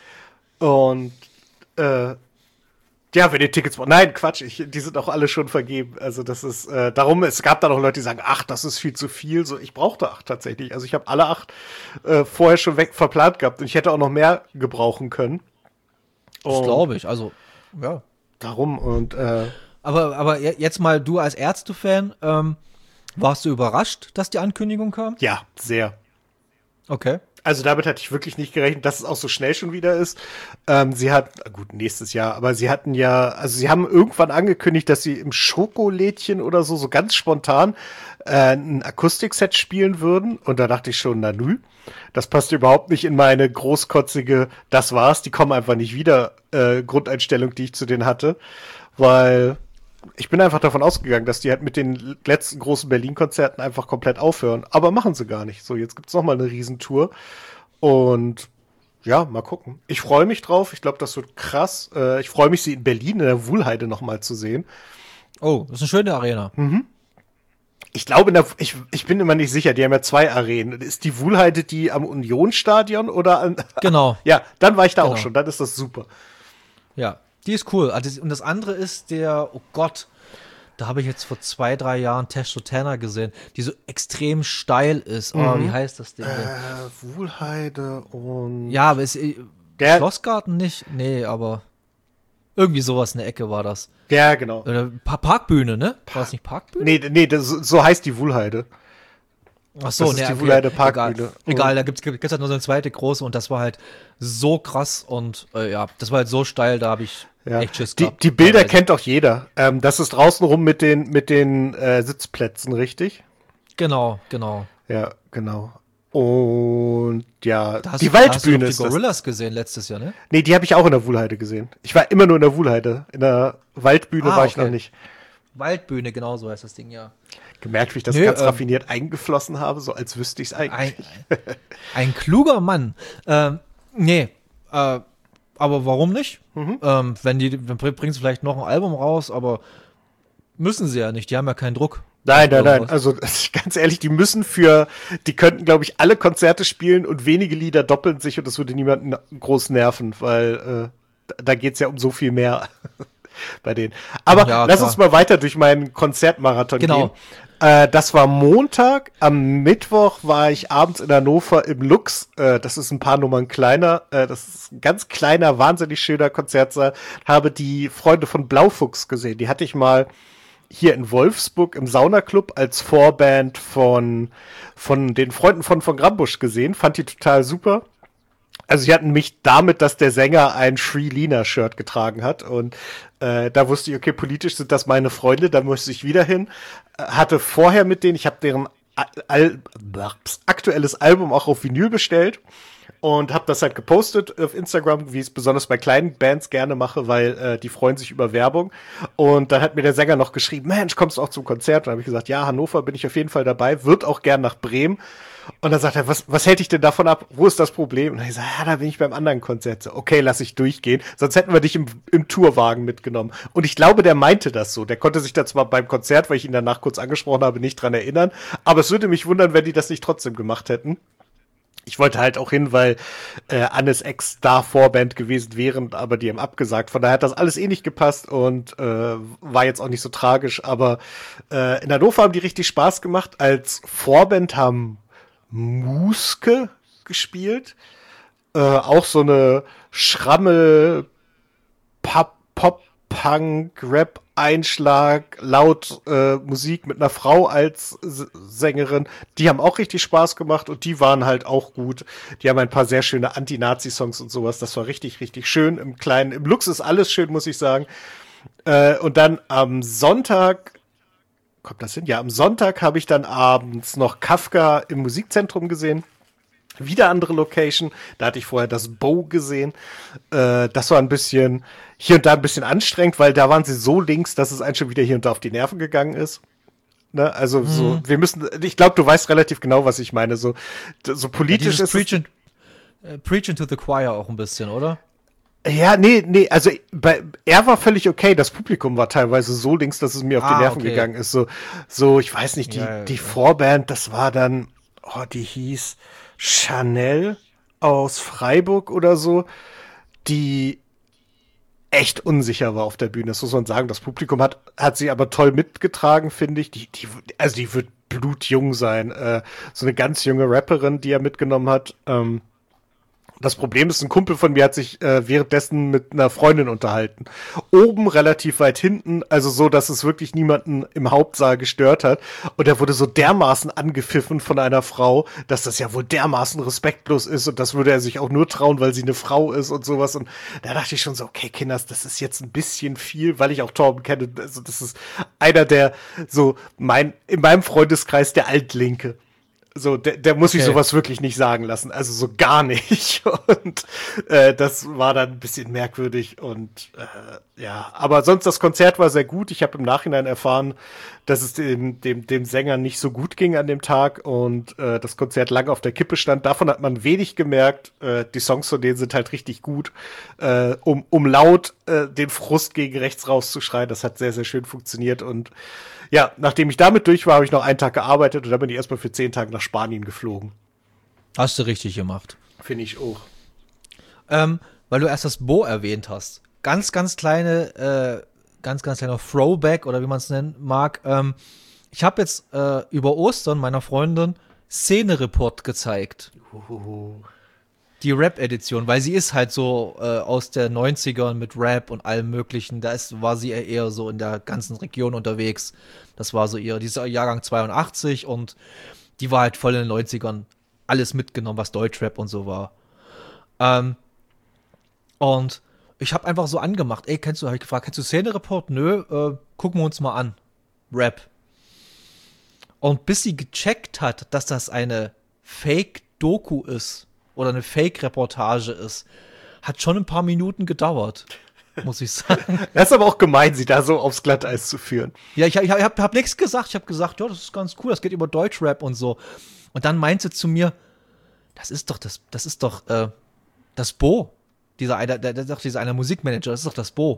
Und äh, ja, wenn ihr Tickets braucht. Nein, Quatsch, ich, die sind auch alle schon vergeben. Also das ist, äh, darum, es gab da noch Leute, die sagen, ach, das ist viel zu viel. So, ich brauchte acht tatsächlich. Also ich habe alle acht äh, vorher schon weg verplant gehabt und ich hätte auch noch mehr gebrauchen können. Das Und glaube ich. Also, ja. Darum und äh, Aber, aber je- jetzt mal du als Ärzte-Fan, ähm, warst du überrascht, dass die Ankündigung kam? ja, sehr. Okay. Also damit hatte ich wirklich nicht gerechnet, dass es auch so schnell schon wieder ist. Ähm, sie hat, gut, nächstes Jahr, aber sie hatten ja, also sie haben irgendwann angekündigt, dass sie im Schokolädchen oder so, so ganz spontan äh, ein Akustikset spielen würden. Und da dachte ich schon, na nü, das passt überhaupt nicht in meine großkotzige, das war's, die kommen einfach nicht wieder, äh, Grundeinstellung, die ich zu denen hatte. Weil ich bin einfach davon ausgegangen, dass die halt mit den letzten großen Berlin-Konzerten einfach komplett aufhören. Aber machen sie gar nicht. So, jetzt gibt's noch mal eine Riesentour. Und ja, mal gucken. Ich freue mich drauf. Ich glaube, das wird krass. Äh, ich freue mich, sie in Berlin in der Wuhlheide noch mal zu sehen. Oh, das ist eine schöne Arena. Ich glaube, in der, ich, ich bin immer nicht sicher. Die haben ja zwei Arenen. Ist die Wuhlheide die am Unionsstadion oder an? Genau. Ja, dann war ich da Genau. auch schon. Dann ist das super. Ja, die ist cool. Also, und das andere ist der, oh Gott, da habe ich jetzt vor zwei, drei Jahren Testotana gesehen, die so extrem steil ist. Oh, Mhm. wie heißt das Ding denn? Äh, Wuhlheide und Ja, aber ist äh, der, Schlossgarten nicht? Nee, aber irgendwie sowas in der Ecke war das. ja, genau. Oder Pa- Parkbühne, ne? War das nicht Parkbühne? Nee, nee, das, so heißt die Wuhlheide. Ach so, das ist nee, die okay. Wuhlheide Parkbühne. Egal, Egal da gibt's, gibt's halt nur so eine zweite große und das war halt so krass und äh, ja, das war halt so steil, da habe ich Ja. echt Schiss Die, gehabt. die Bilder teilweise. kennt auch jeder. Ähm, das ist draußen rum mit den, mit den äh, Sitzplätzen, richtig? Genau, genau. Ja, genau. Und ja, Da hast die du, da hast du Waldbühne doch ist die das. Gorillas gesehen letztes Jahr, ne? Nee, die habe ich auch in der Wuhlheide gesehen. Ich war immer nur in der Wuhlheide. In der Waldbühne Ah, war ich okay. noch nicht. Waldbühne, genau so heißt das Ding, ja. Gemerkt, wie ich das Nö, ganz ähm, raffiniert eingeflossen habe, so als wüsste ich es ein, eigentlich. ein kluger Mann. Ähm, nee, äh, aber warum nicht? Mhm. Ähm, wenn die, dann bring- bringen sie vielleicht noch ein Album raus, aber müssen sie ja nicht, die haben ja keinen Druck Nein, auf nein, nein. irgendwas. Also ganz ehrlich, die müssen für, die könnten, glaube ich, alle Konzerte spielen und wenige Lieder doppeln sich und das würde niemanden groß nerven, weil äh, da da geht's ja um so viel mehr bei denen. Aber Ja, lass uns klar. mal weiter durch meinen Konzertmarathon Genau. gehen. Äh, das war Montag. Am Mittwoch war ich abends in Hannover im Lux. Äh, das ist ein paar Nummern kleiner. Äh, das ist ein ganz kleiner, wahnsinnig schöner Konzertsaal. Habe die Freunde von Blaufuchs gesehen. Die hatte ich mal hier in Wolfsburg im Saunaclub als Vorband von, von den Freunden von von Grambusch gesehen. Fand die total super. Also sie hatten mich damit, dass der Sänger ein Sri Lina-Shirt getragen hat und äh, da wusste ich, okay, politisch sind das meine Freunde, da musste ich wieder hin. Äh, hatte vorher mit denen, ich habe deren Al Al aktuelles Album auch auf Vinyl bestellt und habe das halt gepostet auf Instagram, wie ich es besonders bei kleinen Bands gerne mache, weil äh, die freuen sich über Werbung. Und dann hat mir der Sänger noch geschrieben, Mensch, kommst du auch zum Konzert? Und dann habe ich gesagt, ja, Hannover bin ich auf jeden Fall dabei, wird auch gern nach Bremen. Und dann sagt er, was, was hält dich denn davon ab? Wo ist das Problem? Und dann hab ich gesagt, ja, da bin ich beim anderen Konzert. So, okay, lass ich durchgehen. Sonst hätten wir dich im, im Tourwagen mitgenommen. Und ich glaube, der meinte das so. Der konnte sich da zwar beim Konzert, weil ich ihn danach kurz angesprochen habe, nicht dran erinnern. Aber es würde mich wundern, wenn die das nicht trotzdem gemacht hätten. Ich wollte halt auch hin, weil äh, Annes Ex da Vorband gewesen wären, aber die haben abgesagt. Von daher hat das alles eh nicht gepasst und äh, war jetzt auch nicht so tragisch. Aber äh, in Hannover haben die richtig Spaß gemacht. Als Vorband haben Muske gespielt. Äh, auch so eine Schrammel, Pop, Pop, Punk, Rap, Einschlag, laut äh, Musik mit einer Frau als S Sängerin. Die haben auch richtig Spaß gemacht und die waren halt auch gut. Die haben ein paar sehr schöne Anti-Nazi-Songs und sowas. Das war richtig, richtig schön. Im Kleinen, im Lux ist alles schön, muss ich sagen. Äh, und dann am Sonntag kommt das hin? Ja, am Sonntag habe ich dann abends noch Kafka im Musikzentrum gesehen. Wieder andere Location. Da hatte ich vorher das Bow gesehen. Äh, das war ein bisschen, hier und da ein bisschen anstrengend, weil da waren sie so links, dass es einen schon wieder hier und da auf die Nerven gegangen ist. Ne? Also mhm. so, wir müssen, ich glaube, du weißt relativ genau, was ich meine. So, so politisch ja, ist Preaching, äh, Preaching to the Choir auch ein bisschen, oder? Ja, nee, nee, also bei, er war völlig okay. Das Publikum war teilweise so links, dass es mir auf Ah, die Nerven okay. gegangen ist. So, so, ich weiß nicht, die, Ja, ja, die ja. Vorband, das war dann, oh, die hieß Chanel aus Freiburg oder so, die echt unsicher war auf der Bühne. Das muss man sagen. Das Publikum hat, hat sie aber toll mitgetragen, finde ich. Die, die, also die wird blutjung sein. Äh, so eine ganz junge Rapperin, die er mitgenommen hat. Ähm, Das Problem ist, ein Kumpel von mir hat sich äh, währenddessen mit einer Freundin unterhalten. Oben relativ weit hinten, also so, dass es wirklich niemanden im Hauptsaal gestört hat. Und er wurde so dermaßen angepfiffen von einer Frau, dass das ja wohl dermaßen respektlos ist und das würde er sich auch nur trauen, weil sie eine Frau ist und sowas. Und da dachte ich schon so, okay, Kinders, das ist jetzt ein bisschen viel, weil ich auch Torben kenne. Also das ist einer der, so, mein, in meinem Freundeskreis der Altlinke. So, der, der muss sich Okay. sowas wirklich nicht sagen lassen. Also so gar nicht. Und äh, das war dann ein bisschen merkwürdig. Und äh, ja, aber sonst das Konzert war sehr gut. Ich habe im Nachhinein erfahren, dass es dem, dem, dem Sänger nicht so gut ging an dem Tag und äh, das Konzert lange auf der Kippe stand. Davon hat man wenig gemerkt. Äh, die Songs von denen sind halt richtig gut. Äh, um, um laut äh, den Frust gegen rechts rauszuschreien. Das hat sehr, sehr schön funktioniert. Und ja, nachdem ich damit durch war, habe ich noch einen Tag gearbeitet und dann bin ich erstmal für zehn Tage nach Spanien geflogen. Hast du richtig gemacht. Finde ich auch. Ähm, weil du erst das Bo erwähnt hast. Ganz, ganz kleine, äh, ganz, ganz kleiner Throwback oder wie man es nennen mag. Ähm, ich habe jetzt äh, über Ostern meiner Freundin Szene-Report gezeigt. Uhuhu. Die Rap-Edition, weil sie ist halt so äh, aus der neunzigern mit Rap und allem möglichen. Da ist, war sie eher so in der ganzen Region unterwegs. Das war so ihr, dieser Jahrgang zweiundachtzig und die war halt voll in den neunzigern alles mitgenommen, was Deutschrap und so war. Ähm, und ich habe einfach so angemacht, ey, kennst du, hab ich gefragt, kennst du Szene-Report? Nö, äh, gucken wir uns mal an. Rap. Und bis sie gecheckt hat, dass das eine Fake Doku ist oder eine Fake-Reportage ist, hat schon ein paar Minuten gedauert, muss ich sagen. Das ist aber auch gemein, sie da so aufs Glatteis zu führen. Ja, ich, ich, ich habe hab nichts gesagt. Ich habe gesagt, ja, das ist ganz cool, das geht über Deutschrap und so. Und dann meint sie zu mir, das ist doch das, das ist doch äh, das Bo. Dieser einer, der, der, der, dieser einer Musikmanager, das ist doch das Bo.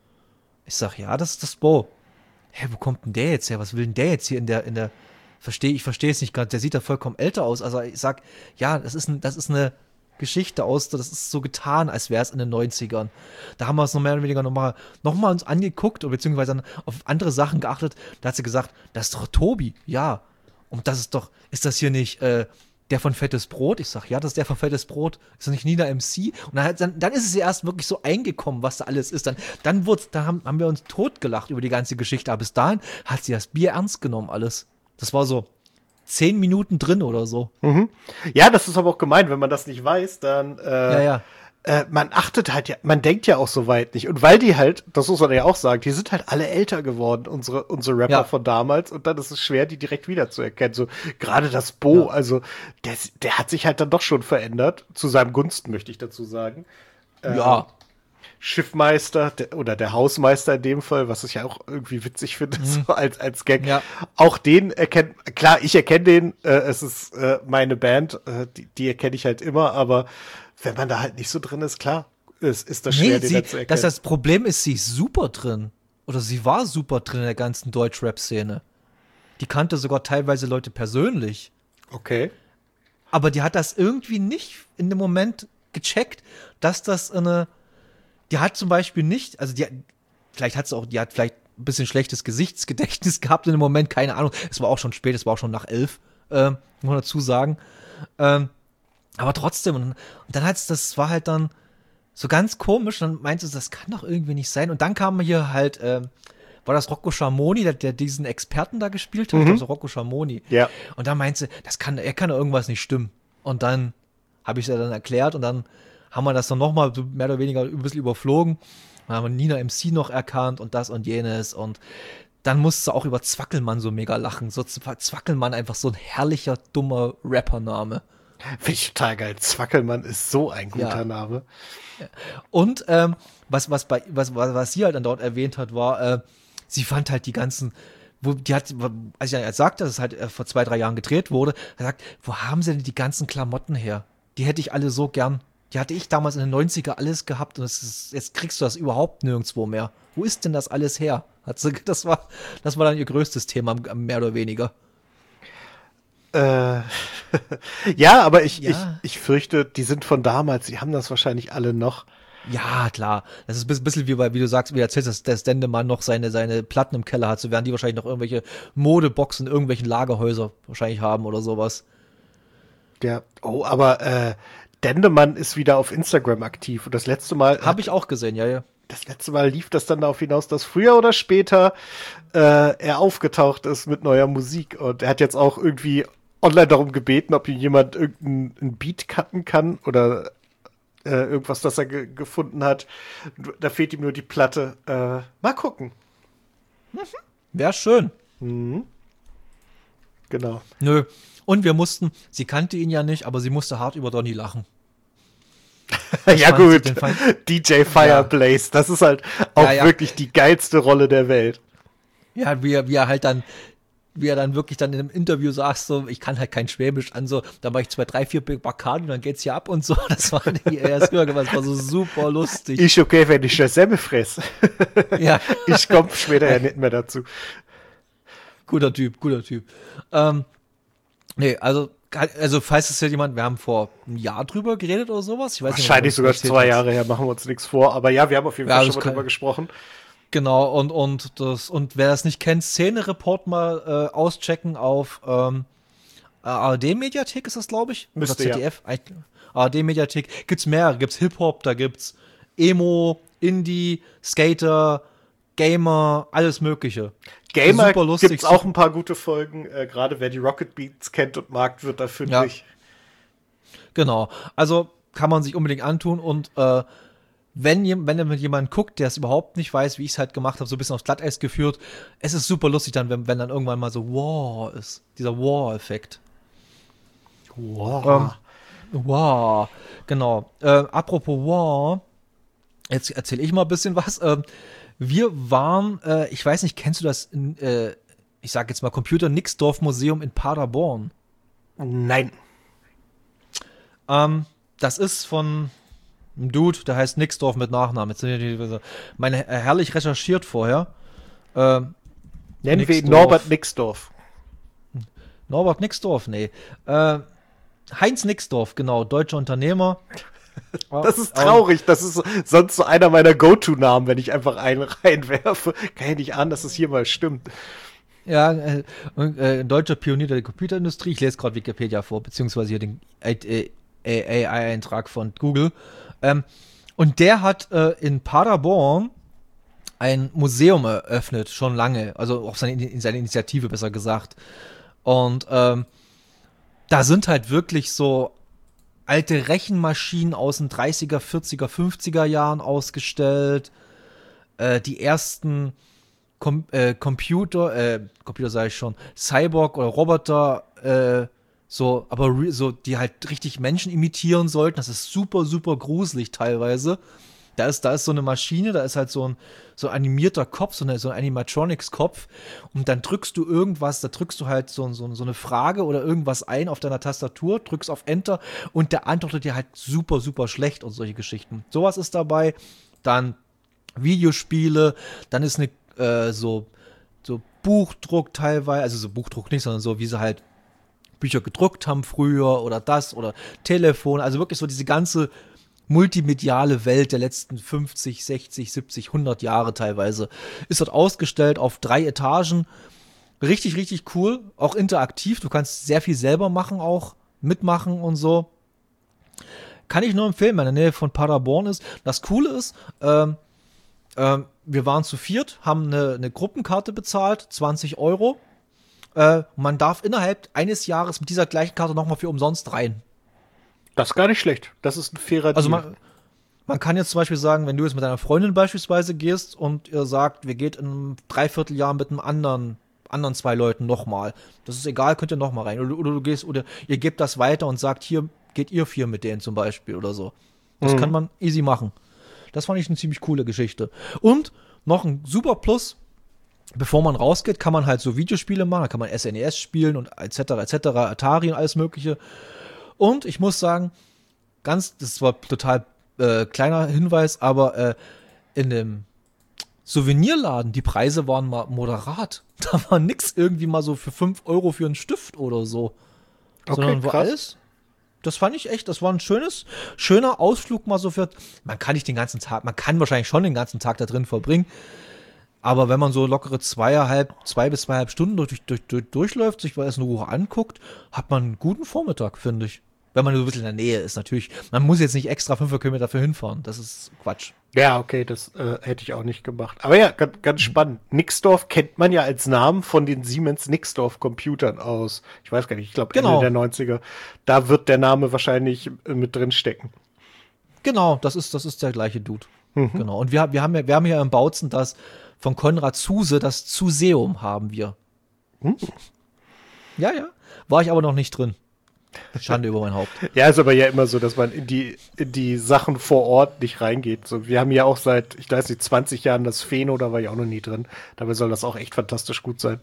Ich sag, ja, das ist das Bo. Hä, wo kommt denn der jetzt her? Was will denn der jetzt hier in der, in der, verstehe, ich verstehe es nicht gerade, der sieht da vollkommen älter aus. Also ich sag, ja, das ist, ein, das ist eine Geschichte aus, das ist so getan, als wäre es in den neunzigern. Da haben wir es noch mehr oder weniger nochmal noch mal uns angeguckt, oder beziehungsweise dann auf andere Sachen geachtet. Da hat sie gesagt, das ist doch Tobi, ja. Und das ist doch, ist das hier nicht, äh, der von Fettes Brot? Ich sag, ja, das ist der von Fettes Brot. Ist das nicht Nina M C? Und dann, dann, dann ist es ja erst wirklich so eingekommen, was da alles ist. Dann, dann wird's, da haben, haben wir uns totgelacht über die ganze Geschichte. Aber bis dahin hat sie das Bier ernst genommen, alles. Das war so zehn Minuten drin oder so. Mhm. Ja, das ist aber auch gemein, wenn man das nicht weiß, dann äh, ja, ja. Äh, man achtet halt ja, man denkt ja auch so weit nicht. Und weil die halt, das muss man ja auch sagen, die sind halt alle älter geworden, unsere, unsere Rapper ja. von damals. Und dann ist es schwer, die direkt wiederzuerkennen. So, gerade das Bo, ja. also, der, der hat sich halt dann doch schon verändert. Zu seinem Gunsten, möchte ich dazu sagen. Ähm, ja. Schiffmeister der, oder der Hausmeister in dem Fall, was ich ja auch irgendwie witzig finde, mhm. so als, als Gag. Ja. Auch den erkennt, klar, ich erkenne den, äh, es ist äh, meine Band, äh, die, die erkenne ich halt immer, aber wenn man da halt nicht so drin ist, klar, ist, ist das schwer, nee, den sie, da zu erkennen. Das, das Problem ist, sie ist super drin. Oder sie war super drin in der ganzen Deutschrap-Szene. Die kannte sogar teilweise Leute persönlich. Okay. Aber die hat das irgendwie nicht in dem Moment gecheckt, dass das eine, die hat zum Beispiel nicht, also die, vielleicht hat sie auch, die hat vielleicht ein bisschen schlechtes Gesichtsgedächtnis gehabt in dem Moment, keine Ahnung. Es war auch schon spät, es war auch schon nach elf, äh, muss man dazu sagen. Ähm, aber trotzdem, und, und dann hat's, das war halt dann so ganz komisch, dann meinte sie, das kann doch irgendwie nicht sein. Und dann kam hier halt, ähm, war das Rocco Schamoni, der, der diesen Experten da gespielt hat, mhm. also Rocco Schamoni. Ja. Und dann meinte sie, das kann, er kann doch irgendwas nicht stimmen. Und dann habe ich es ja dann erklärt und dann haben wir das dann nochmal so mehr oder weniger ein bisschen überflogen. Dann haben wir Nina M C noch erkannt und das und jenes und dann musste auch über Zwackelmann so mega lachen. So Zwackelmann, einfach so ein herrlicher, dummer Rappername. Finde ich total geil. Zwackelmann ist so ein guter ja. Name. Und ähm, was, was, bei, was, was sie halt dann dort erwähnt hat, war, äh, sie fand halt die ganzen, wo die hat, als ich sagte, dass es halt vor zwei, drei Jahren gedreht wurde, er sagt, wo haben sie denn die ganzen Klamotten her? Die hätte ich alle so gern. Die hatte ich damals in den neunziger alles gehabt und es ist, jetzt kriegst du das überhaupt nirgendwo mehr. Wo ist denn das alles her? Hat sie, das war, das war dann ihr größtes Thema, mehr oder weniger. Äh, ja, aber ich, ja. ich, ich fürchte, die sind von damals, die haben das wahrscheinlich alle noch. Ja, klar. Das ist ein bisschen wie bei, wie du sagst, wie du erzählst, dass der Stendemann noch seine, seine Platten im Keller hat, so werden die wahrscheinlich noch irgendwelche Modeboxen in irgendwelchen Lagerhäuser wahrscheinlich haben oder sowas. Ja, oh, aber äh, Dendemann ist wieder auf Instagram aktiv und das letzte Mal habe ich auch gesehen, ja, ja. Das letzte Mal lief das dann darauf hinaus, dass früher oder später äh, er aufgetaucht ist mit neuer Musik und er hat jetzt auch irgendwie online darum gebeten, ob ihm jemand irgendeinen Beat cutten kann oder äh, irgendwas, das er ge- gefunden hat. Da fehlt ihm nur die Platte. Äh, mal gucken. Mhm. Wäre schön. Mhm. Genau. Nö. Und wir mussten, sie kannte ihn ja nicht, aber sie musste hart über Donny lachen. Ja gut, D J Fireblaze, ja. Das ist halt auch ja, ja. wirklich die geilste Rolle der Welt. Ja, wie er, wie er halt dann, wie er dann wirklich dann in einem Interview sagt, so, ich kann halt kein Schwäbisch an, so, da war ich zwei, drei, vier Bacardi und dann geht's hier ab und so. Das war die erst irgendwas, das war so super lustig. Ist okay, wenn ich eine Semme fresse. Ja. Ich komme später ja nicht mehr dazu. Guter Typ, guter Typ. Ähm, nee, also Also, falls es ja jemand, wir haben vor einem Jahr drüber geredet oder sowas. Ich weiß Wahrscheinlich nicht, sogar zwei hat. Jahre her, machen wir uns nichts vor. Aber ja, wir haben auf jeden Fall ja, schon mal drüber gesprochen. Genau, und, und, das, und wer das nicht kennt, Szene-Report mal äh, auschecken auf ähm, A R D-Mediathek ist das, glaube ich. Müsste, oder Z D F. Ja. A R D-Mediathek. Gibt's mehrere. Gibt's Hip-Hop, da gibt's Emo, Indie, Skater, Gamer, alles Mögliche. Gamer gibt's auch ein paar gute Folgen, äh, gerade wer die Rocket Beats kennt und mag, wird da fündig. Ja. Genau, also kann man sich unbedingt antun und äh, wenn, wenn ihr mit jemandem guckt, der es überhaupt nicht weiß, wie ich es halt gemacht habe, so ein bisschen aufs Glatteis geführt, es ist super lustig dann, wenn, wenn dann irgendwann mal so wow ist, dieser Wow-Effekt. Wow. Ähm, Wow, genau. Äh, apropos Wow, jetzt erzähle ich mal ein bisschen was. Ähm, wir waren, äh, ich weiß nicht, kennst du das, in, äh, ich sag jetzt mal Computer Nixdorf Museum in Paderborn? Nein. Ähm, das ist von einem Dude, der heißt Nixdorf mit Nachnamen. Jetzt sind die, meine äh, herrlich recherchiert vorher. Ähm, Nennen wir ihn Nixdorf. Norbert Nixdorf. Norbert Nixdorf, nee. Äh, Heinz Nixdorf, genau, deutscher Unternehmer. Das ist traurig. Das ist sonst so einer meiner Go-To-Namen, wenn ich einfach einen reinwerfe. Kann ich nicht ahnen, dass es hier mal stimmt. Ja, äh, äh, deutscher Pionier der Computerindustrie. Ich lese gerade Wikipedia vor, beziehungsweise hier den A I-Eintrag von Google. Ähm, und der hat äh, in Paderborn ein Museum eröffnet, schon lange. Also auch seine, seine Initiative, besser gesagt. Und ähm, da sind halt wirklich so alte Rechenmaschinen aus den dreißiger, vierziger, fünfziger Jahren ausgestellt. Äh, die ersten Com äh, Computer, äh, Computer sage ich schon, Cyborg oder Roboter, äh, so, aber so, die halt richtig Menschen imitieren sollten. Das ist super, super gruselig teilweise. Da ist, da ist so eine Maschine, da ist halt so ein, so ein animierter Kopf, so, eine, so ein Animatronics-Kopf. Und dann drückst du irgendwas, da drückst du halt so, so, so eine Frage oder irgendwas ein auf deiner Tastatur, drückst auf Enter und der antwortet dir halt super, super schlecht und solche Geschichten. Sowas ist dabei. Dann Videospiele, dann ist eine äh, so, so Buchdruck teilweise, also so Buchdruck nicht, sondern so, wie sie halt Bücher gedruckt haben früher oder das oder Telefon, also wirklich so diese ganze multimediale Welt der letzten fünfzig, sechzig, siebzig, hundert Jahre teilweise ist dort ausgestellt auf drei Etagen. Richtig, richtig cool, auch interaktiv, du kannst sehr viel selber machen, auch mitmachen und so. Kann ich nur empfehlen, wenn in der Nähe von Paderborn ist. Das Coole ist, ähm, ähm, wir waren zu viert, haben eine, eine Gruppenkarte bezahlt, zwanzig Euro. Äh, man darf innerhalb eines Jahres mit dieser gleichen Karte nochmal für umsonst rein. Das ist gar nicht schlecht. Das ist ein fairer Deal. Also man, man kann jetzt zum Beispiel sagen, wenn du jetzt mit deiner Freundin beispielsweise gehst und ihr sagt, wir geht in einem Dreivierteljahr mit einem anderen, anderen zwei Leuten nochmal. Das ist egal, könnt ihr nochmal rein. Oder, oder du gehst, oder ihr gebt das weiter und sagt, hier geht ihr vier mit denen zum Beispiel oder so. Das mhm. kann man easy machen. Das fand ich eine ziemlich coole Geschichte. Und noch ein super Plus, bevor man rausgeht, kann man halt so Videospiele machen, da kann man S N E S spielen und et cetera et cetera, Atari und alles mögliche. Und ich muss sagen, ganz, das war total äh, kleiner Hinweis, aber äh, in dem Souvenirladen, die Preise waren mal moderat. Da war nix irgendwie mal so für fünf Euro für einen Stift oder so. Okay, sondern war krass. alles. Das fand ich echt, das war ein schönes, schöner Ausflug mal so für, man kann nicht den ganzen Tag, man kann wahrscheinlich schon den ganzen Tag da drin verbringen, aber wenn man so lockere zweieinhalb, zwei bis zweieinhalb Stunden durch, durch, durch, durchläuft, sich das in Ruhe anguckt, hat man einen guten Vormittag, finde ich. Wenn man so ein bisschen in der Nähe ist, natürlich. Man muss jetzt nicht extra fünf Kilometer dafür hinfahren. Das ist Quatsch. Ja, okay, das äh, hätte ich auch nicht gemacht. Aber ja, ganz, ganz spannend. Nixdorf kennt man ja als Namen von den Siemens Nixdorf Computern aus. Ich weiß gar nicht, ich glaube Ende Genau. der neunziger. Da wird der Name wahrscheinlich äh, mit drin stecken. Genau, das ist, das ist der gleiche Dude. Mhm. Genau. Und wir, wir haben ja, wir haben ja im Bautzen das von Konrad Zuse, das Zuseum haben wir. Mhm. Ja, ja. War ich aber noch nicht drin. Schande über mein Haupt. Ja, ist aber ja immer so, dass man in die, in die Sachen vor Ort nicht reingeht. So, wir haben ja auch seit, ich weiß nicht, zwanzig Jahren das Pheno, da war ich auch noch nie drin. Dabei soll das auch echt fantastisch gut sein.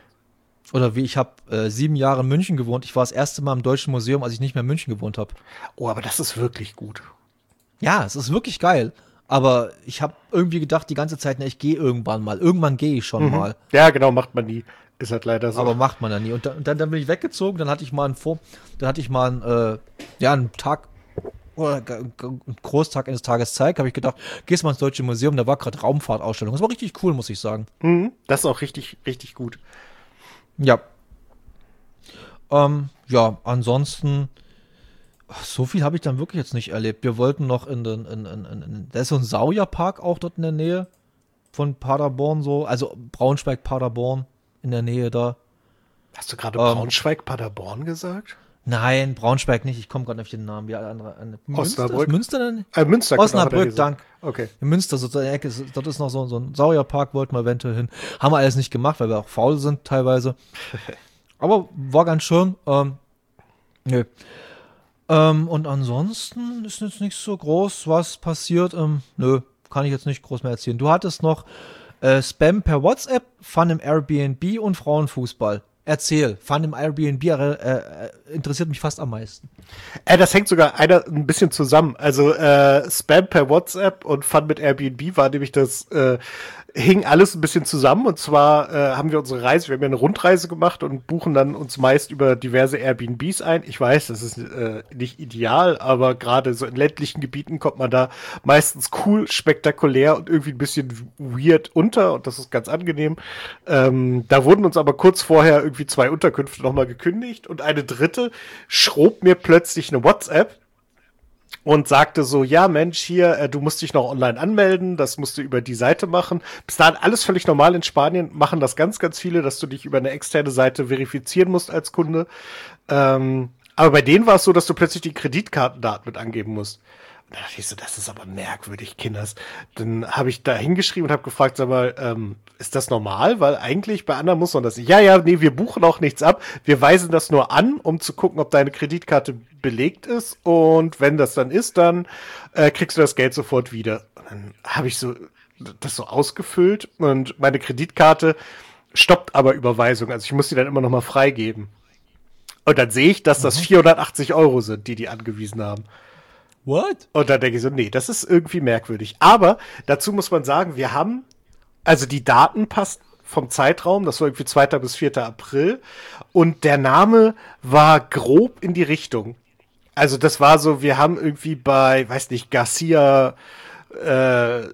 Oder wie, ich habe äh, sieben Jahre in München gewohnt. Ich war das erste Mal im Deutschen Museum, als ich nicht mehr in München gewohnt habe. Oh, aber das ist wirklich gut. Ja, es ist wirklich geil. Aber ich habe irgendwie gedacht die ganze Zeit, na, ich gehe irgendwann mal. Irgendwann gehe ich schon Mhm. mal. Ja, genau, macht man nie. Ist halt leider so. Aber macht man dann nie. Und, da, und dann, dann bin ich weggezogen, dann hatte ich mal einen Vor dann hatte ich mal einen, äh, ja, einen Tag oder g- g- einen Großtag eines Tages Zeit, habe ich gedacht, gehst mal ins Deutsche Museum, da war gerade Raumfahrtausstellung. Das war richtig cool, muss ich sagen. Mhm. Das ist auch richtig, richtig gut. Ja. Ähm, ja, ansonsten, ach, so viel habe ich dann wirklich jetzt nicht erlebt. Wir wollten noch in den, in, in, in, in da ist so ein Sauerpark auch dort in der Nähe von Paderborn so, also Braunschweig, Paderborn in der Nähe da. Hast du gerade Ähm, Braunschweig, Paderborn gesagt? Nein, Braunschweig nicht, ich komme gerade nicht auf den Namen. Wie alle andere, eine, Münster, Osnabrück? ist Münster denn? Äh, Münster. genau, hat er Osnabrück, gesagt. dank. Okay. In Münster, so in der Ecke, ist- dort ist noch so, so ein Sauerpark, wollten wir eventuell hin. Haben wir alles nicht gemacht, weil wir auch faul sind teilweise. Aber war ganz schön. Ähm, nö. Ähm, und ansonsten ist jetzt nicht so groß, was passiert. Ähm, nö, kann ich jetzt nicht groß mehr erzählen. Du hattest noch äh, Spam per WhatsApp, Fun im Airbnb und Frauenfußball. Erzähl, Fun im Airbnb äh, äh, interessiert mich fast am meisten. Äh, das hängt sogar einer ein bisschen zusammen. Also äh, Spam per WhatsApp und Fun mit Airbnb war nämlich das, äh, hing alles ein bisschen zusammen. Und zwar äh, haben wir unsere Reise, wir haben ja eine Rundreise gemacht und buchen dann uns meist über diverse Airbnbs ein. Ich weiß, das ist äh, nicht ideal, aber gerade so in ländlichen Gebieten kommt man da meistens cool, spektakulär und irgendwie ein bisschen weird unter und das ist ganz angenehm. Ähm, da wurden uns aber kurz vorher irgendwie zwei Unterkünfte nochmal gekündigt und eine dritte schrob mir plötzlich eine WhatsApp und sagte so, ja Mensch, hier, äh, du musst dich noch online anmelden, das musst du über die Seite machen. Bis dahin alles völlig normal in Spanien, machen das ganz, ganz viele, dass du dich über eine externe Seite verifizieren musst als Kunde. Ähm, aber bei denen war es so, dass du plötzlich die Kreditkartendaten mit angeben musst. Und da dachte ich so, das ist aber merkwürdig, Kinders. Dann habe ich da hingeschrieben und habe gefragt, sag mal, ähm, ist das normal? Weil eigentlich bei anderen muss man das nicht. Ja, ja, nee, wir buchen auch nichts ab. Wir weisen das nur an, um zu gucken, ob deine Kreditkarte belegt ist. Und wenn das dann ist, dann äh, kriegst du das Geld sofort wieder. Und dann habe ich so das so ausgefüllt und meine Kreditkarte stoppt aber Überweisung. Also ich muss die dann immer noch mal freigeben. Und dann sehe ich, dass das Mhm. vierhundertachtzig Euro sind, die die angewiesen haben. What? Und dann denke ich so, nee, das ist irgendwie merkwürdig. Aber dazu muss man sagen, wir haben, also die Daten passten vom Zeitraum, das war irgendwie zweiter bis vierter April. Und der Name war grob in die Richtung. Also das war so, wir haben irgendwie bei, weiß nicht, Garcia, äh,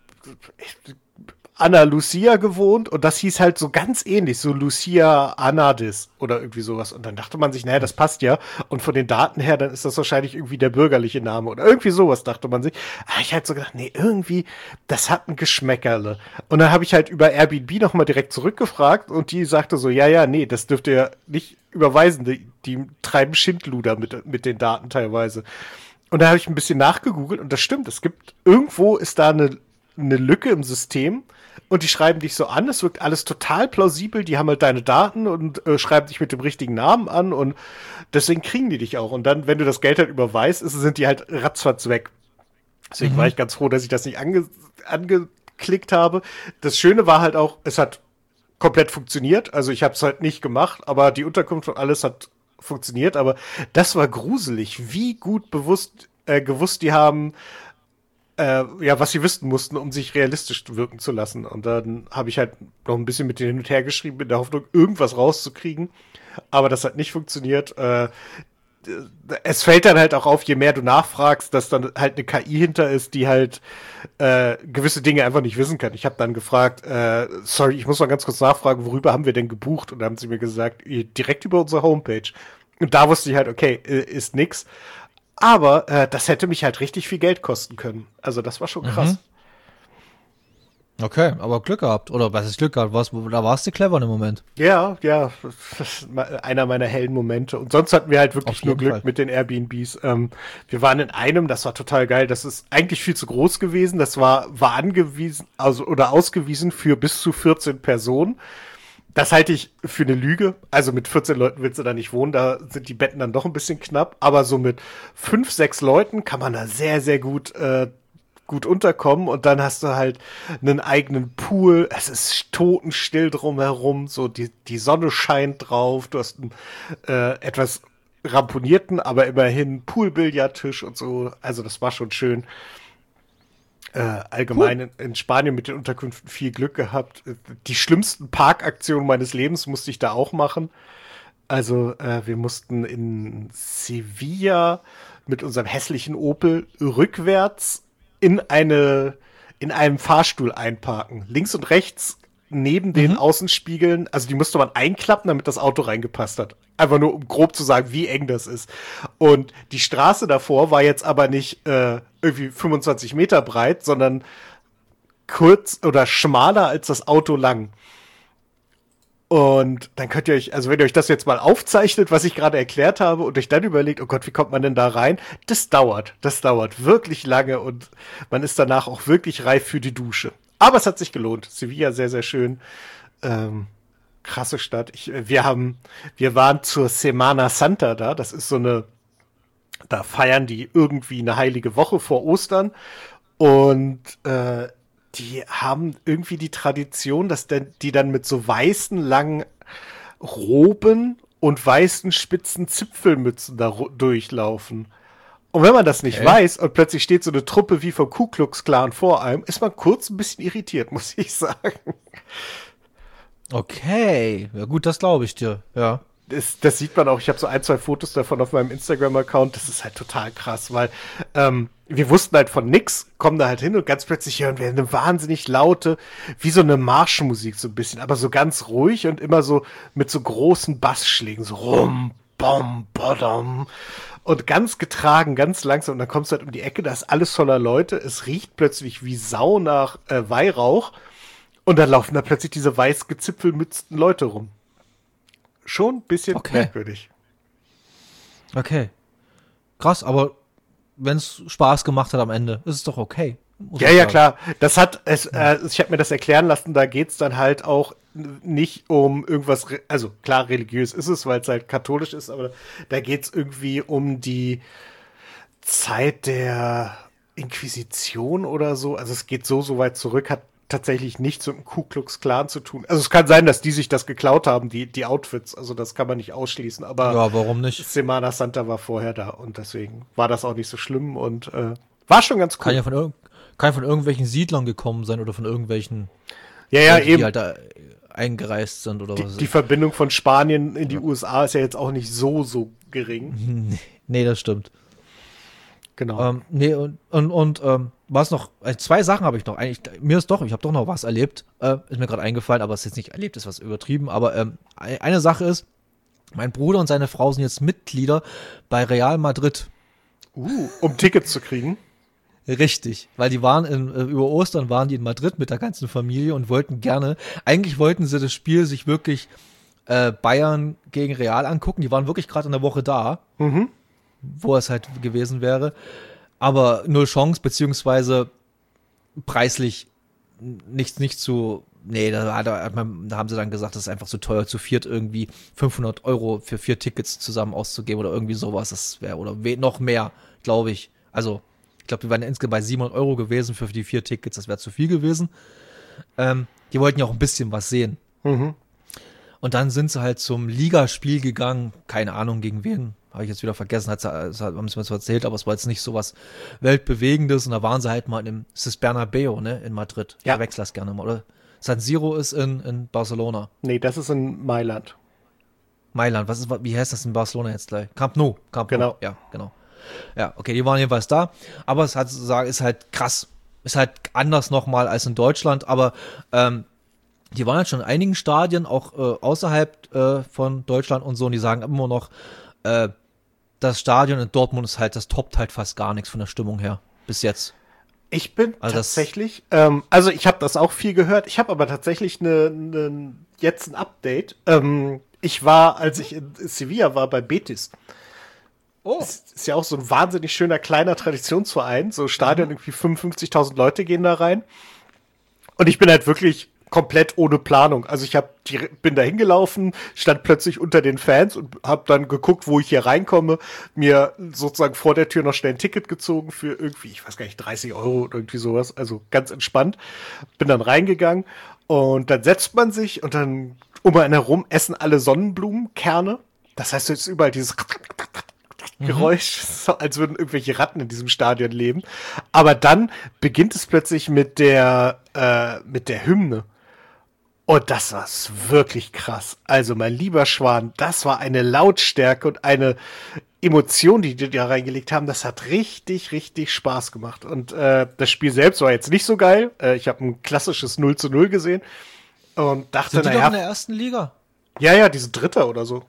Ana Lucia gewohnt und das hieß halt so ganz ähnlich, so Lucia Anadis oder irgendwie sowas. Und dann dachte man sich, naja, das passt ja. Und von den Daten her, dann ist das wahrscheinlich irgendwie der bürgerliche Name oder irgendwie sowas, dachte man sich. Aber ich halt so gedacht, nee, irgendwie, das hat ein Geschmäckerle. Und dann habe ich halt über Airbnb nochmal direkt zurückgefragt und die sagte so, ja, ja, nee, das dürft ihr nicht überweisen. Die, die treiben Schindluder mit, mit den Daten teilweise. Und da habe ich ein bisschen nachgegoogelt und das stimmt, es gibt, irgendwo ist da eine, eine Lücke im System und die schreiben dich so an, es wirkt alles total plausibel, die haben halt deine Daten und äh, schreiben dich mit dem richtigen Namen an und deswegen kriegen die dich auch. Und dann, wenn du das Geld halt überweist, ist, sind die halt ratzfatz weg. Deswegen Mhm. war ich ganz froh, dass ich das nicht ange angeklickt habe. Das Schöne war halt auch, es hat komplett funktioniert. Also ich habe es halt nicht gemacht, aber die Unterkunft und alles hat funktioniert. Aber das war gruselig, wie gut bewusst äh, gewusst die haben, äh, ja, was sie wissen mussten, um sich realistisch wirken zu lassen. Und dann habe ich halt noch ein bisschen mit denen hin und her geschrieben, in der Hoffnung, irgendwas rauszukriegen. Aber das hat nicht funktioniert. Äh, es fällt dann halt auch auf, je mehr du nachfragst, dass dann halt eine K I hinter ist, die halt äh, gewisse Dinge einfach nicht wissen kann. Ich habe dann gefragt, äh, sorry, ich muss mal ganz kurz nachfragen, worüber haben wir denn gebucht? Und dann haben sie mir gesagt, direkt über unsere Homepage. Und da wusste ich halt, okay, ist nix. Aber äh, das hätte mich halt richtig viel Geld kosten können. Also das war schon krass. Mhm. Okay, aber Glück gehabt. Oder was ist Glück gehabt? Was, da warst du clever im Moment. Ja, ja, das ist einer meiner hellen Momente. Und sonst hatten wir halt wirklich Auf nur jeden Glück Fall. mit den Airbnbs. Ähm, wir waren in einem, das war total geil. Das ist eigentlich viel zu groß gewesen. Das war, war angewiesen, also oder ausgewiesen für bis zu vierzehn Personen. Das halte ich für eine Lüge. Also mit vierzehn Leuten willst du da nicht wohnen. Da sind die Betten dann doch ein bisschen knapp. Aber so mit fünf, sechs Leuten kann man da sehr, sehr gut äh, gut unterkommen und dann hast du halt einen eigenen Pool. Es ist totenstill drumherum, so die, die Sonne scheint drauf. Du hast einen äh, etwas ramponierten, aber immerhin Poolbillardtisch und so. Also das war schon schön. Äh, allgemein in, in Spanien mit den Unterkünften viel Glück gehabt. Die schlimmsten Parkaktionen meines Lebens musste ich da auch machen. Also äh, wir mussten in Sevilla mit unserem hässlichen Opel rückwärts in eine in einem Fahrstuhl einparken. Links und rechts neben den Mhm. Außenspiegeln, also die musste man einklappen, damit das Auto reingepasst hat. Einfach nur, um grob zu sagen, wie eng das ist. Und die Straße davor war jetzt aber nicht äh, irgendwie fünfundzwanzig Meter breit, sondern kurz oder schmaler als das Auto lang. Und dann könnt ihr euch, also wenn ihr euch das jetzt mal aufzeichnet, was ich gerade erklärt habe, und euch dann überlegt, oh Gott, wie kommt man denn da rein? Das dauert, das dauert wirklich lange und man ist danach auch wirklich reif für die Dusche. Aber es hat sich gelohnt. Sevilla sehr, sehr schön. Ähm, krasse Stadt. Ich, wir haben, wir waren zur Semana Santa da. Das ist so eine Da feiern die irgendwie eine heilige Woche vor Ostern und äh, die haben irgendwie die Tradition, dass denn, die dann mit so weißen, langen Roben und weißen, spitzen Zipfelmützen da durchlaufen. Und wenn man das nicht Okay. weiß und plötzlich steht so eine Truppe wie vom Ku Klux Klan vor einem, ist man kurz ein bisschen irritiert, muss ich sagen. Okay. Ja gut, das glaube ich dir. Ja. Das, das sieht man auch. Ich habe so ein, zwei Fotos davon auf meinem Instagram-Account. Das ist halt total krass, weil ähm, wir wussten halt von nix, kommen da halt hin und ganz plötzlich hören wir eine wahnsinnig laute, wie so eine Marschmusik so ein bisschen, aber so ganz ruhig und immer so mit so großen Bassschlägen, so rum, bom, bodom. Und ganz getragen, ganz langsam. Und dann kommst du halt um die Ecke, da ist alles voller Leute. Es riecht plötzlich wie Sau nach äh, Weihrauch. Und dann laufen da plötzlich diese weiß gezipfelmützten Leute rum. Schon ein bisschen Okay. merkwürdig. Okay. Krass, aber wenn es Spaß gemacht hat am Ende, ist es doch okay. Muss Ja, ich ja, sagen. klar. Das hat, es, äh, ich habe mir das erklären lassen, da geht's dann halt auch nicht um irgendwas, re- also klar, religiös ist es, weil es halt katholisch ist, aber da geht's irgendwie um die Zeit der Inquisition oder so. Also es geht so, so weit zurück, hat tatsächlich nichts mit dem Ku Klux Klan zu tun. Also es kann sein, dass die sich das geklaut haben, die, die Outfits. Also das kann man nicht ausschließen, aber Ja, warum nicht? Semana Santa war vorher da und deswegen war das auch nicht so schlimm und äh, war schon ganz cool. Kann ja von, irg kann ja von irgendwelchen Siedlern gekommen sein oder von irgendwelchen, ja, ja, Leuten, eben. die halt da eingereist sind oder Die, was. die Verbindung von Spanien in die U S A ist ja jetzt auch nicht so, so gering. Nee, das stimmt. Genau. Ähm, nee, und, und, und ähm, was noch, äh, zwei Sachen habe ich noch. Eigentlich, mir ist doch, ich habe doch noch was erlebt. Äh, ist mir gerade eingefallen, aber es ist jetzt nicht erlebt, ist was übertrieben. Aber ähm, e- eine Sache ist, mein Bruder und seine Frau sind jetzt Mitglieder bei Real Madrid. Uh, um Tickets zu kriegen. Richtig, weil die waren in, äh, über Ostern waren die in Madrid mit der ganzen Familie und wollten gerne, eigentlich wollten sie das Spiel sich wirklich äh, Bayern gegen Real angucken. Die waren wirklich gerade in der Woche da, Mhm. wo es halt gewesen wäre. Aber null Chance, beziehungsweise preislich nicht, nicht zu, nee, da, hat er- hat man- da haben sie dann gesagt, das ist einfach zu teuer, zu viert irgendwie fünfhundert Euro für vier Tickets zusammen auszugeben oder irgendwie sowas. Das wäre, oder we- noch mehr, glaube ich. Also, ich glaube, wir wären insgesamt bei siebenhundert Euro gewesen für die vier Tickets, das wäre zu viel gewesen. Ähm, die wollten ja auch ein bisschen was sehen. Mhm. Und dann sind sie halt zum Ligaspiel gegangen, keine Ahnung gegen wen, habe ich jetzt wieder vergessen, hat, hat, haben sie mir zwar erzählt, aber es war jetzt nicht so was Weltbewegendes und da waren sie halt mal im, es ist Bernabeu, ne, in Madrid. Ich Ja. verwechsel das gerne mal, oder? San Siro ist in, in Barcelona. Nee, das ist in Mailand. Mailand, was ist, wie heißt das in Barcelona jetzt gleich? Camp Nou, Camp Nou. Genau. Ja, genau. Ja, okay, die waren jedenfalls da, aber es hat sozusagen, ist halt krass, ist halt anders nochmal als in Deutschland, aber ähm, die waren halt schon in einigen Stadien, auch äh, außerhalb äh, von Deutschland und so, und die sagen immer noch, äh, das Stadion in Dortmund ist halt, das toppt halt fast gar nichts von der Stimmung her, bis jetzt. Ich bin Also das- tatsächlich, ähm, also ich habe das auch viel gehört. Ich habe aber tatsächlich ne, ne, jetzt ein Update. Ähm, ich war, als ich in Sevilla war, bei Betis. Oh. Das ist ja auch so ein wahnsinnig schöner kleiner Traditionsverein. So Stadion, irgendwie fünfundfünfzigtausend Leute gehen da rein. Und ich bin halt wirklich komplett ohne Planung. Also ich hab, die, bin da hingelaufen, stand plötzlich unter den Fans und habe dann geguckt, wo ich hier reinkomme, mir sozusagen vor der Tür noch schnell ein Ticket gezogen für irgendwie, ich weiß gar nicht, dreißig Euro oder irgendwie sowas. Also ganz entspannt. Bin dann reingegangen und dann setzt man sich und dann um einen herum essen alle Sonnenblumenkerne. Das heißt, jetzt überall dieses Geräusch, so, als würden irgendwelche Ratten in diesem Stadion leben. Aber dann beginnt es plötzlich mit der, äh, mit der Hymne. Und das war wirklich krass. Also, mein lieber Schwan, das war eine Lautstärke und eine Emotion, die die da reingelegt haben. Das hat richtig, richtig Spaß gemacht. Und äh, das Spiel selbst war jetzt nicht so geil. Äh, ich habe ein klassisches null zu null gesehen und dachte, Sind die doch in naja, der ersten Liga? ja, ja, diese Dritter oder so.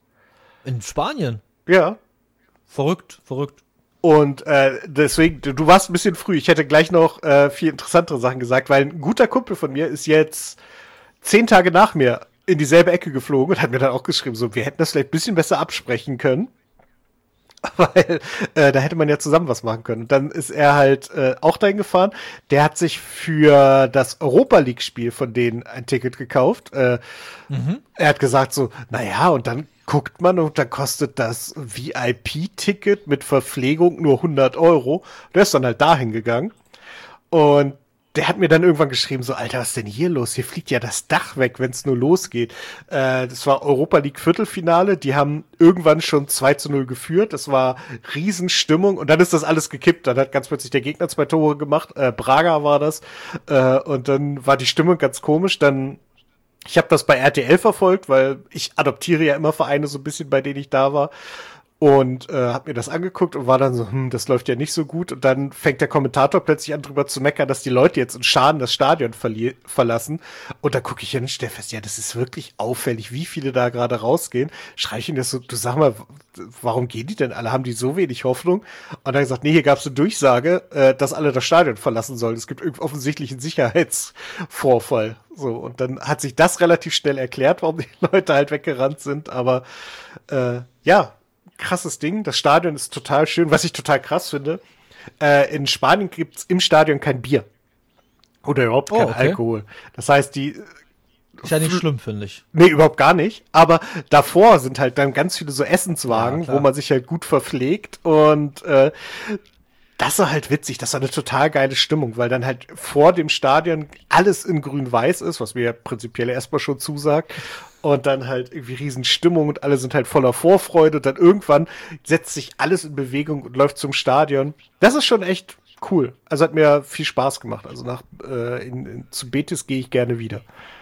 In Spanien? Ja. Verrückt, verrückt. Und äh, deswegen, du, du warst ein bisschen früh. Ich hätte gleich noch äh, viel interessantere Sachen gesagt, weil ein guter Kumpel von mir ist jetzt zehn Tage nach mir in dieselbe Ecke geflogen und hat mir dann auch geschrieben, so, wir hätten das vielleicht ein bisschen besser absprechen können. weil äh, da hätte man ja zusammen was machen können. Und dann ist er halt äh, auch dahin gefahren. Der hat sich für das Europa League-Spiel von denen ein Ticket gekauft. Äh, mhm. Er hat gesagt so, naja, und dann guckt man und dann kostet das V I P-Ticket mit Verpflegung nur hundert Euro. Der ist dann halt dahin gegangen. Und der hat mir dann irgendwann geschrieben, so, Alter, was ist denn hier los? Hier fliegt ja das Dach weg, wenn es nur losgeht. Äh, das war Europa League Viertelfinale. Die haben irgendwann schon zwei zu null geführt. Das war Riesenstimmung. Und dann ist das alles gekippt. Dann hat ganz plötzlich der Gegner zwei Tore gemacht. Äh, Braga war das. Äh, und dann war die Stimmung ganz komisch. Dann, ich habe das bei R T L verfolgt, weil ich adoptiere ja immer Vereine so ein bisschen, bei denen ich da war. Und äh, habe mir das angeguckt und war dann so, hm, das läuft ja nicht so gut. Und dann fängt der Kommentator plötzlich an, drüber zu meckern, dass die Leute jetzt in Scharen das Stadion verli- verlassen. Und da gucke ich hin und stelle fest, ja, das ist wirklich auffällig, wie viele da gerade rausgehen. Schreie ich ihn das so, du sag mal, warum gehen die denn alle? Haben die so wenig Hoffnung? Und dann hat er gesagt, nee, hier gab es eine Durchsage, äh, dass alle das Stadion verlassen sollen. Es gibt offensichtlich einen Sicherheitsvorfall. So, und dann hat sich das relativ schnell erklärt, warum die Leute halt weggerannt sind. Aber äh, ja, krasses Ding. Das Stadion ist total schön. Was ich total krass finde, äh, in Spanien gibt's im Stadion kein Bier. Oder überhaupt kein oh, okay. Alkohol. Das heißt, die ist ja nicht schlimm, finde ich. Nee, überhaupt gar nicht. Aber davor sind halt dann ganz viele so Essenswagen, ja, wo man sich halt gut verpflegt. Und äh, das war halt witzig. Das war eine total geile Stimmung, weil dann halt vor dem Stadion alles in grün-weiß ist, was mir ja prinzipiell erstmal schon zusagt. Und dann halt irgendwie Riesenstimmung und alle sind halt voller Vorfreude. Und dann irgendwann setzt sich alles in Bewegung und läuft zum Stadion. Das ist schon echt cool. Also hat mir viel Spaß gemacht. Also nach äh, in, in, zu Betis gehe ich gerne wieder.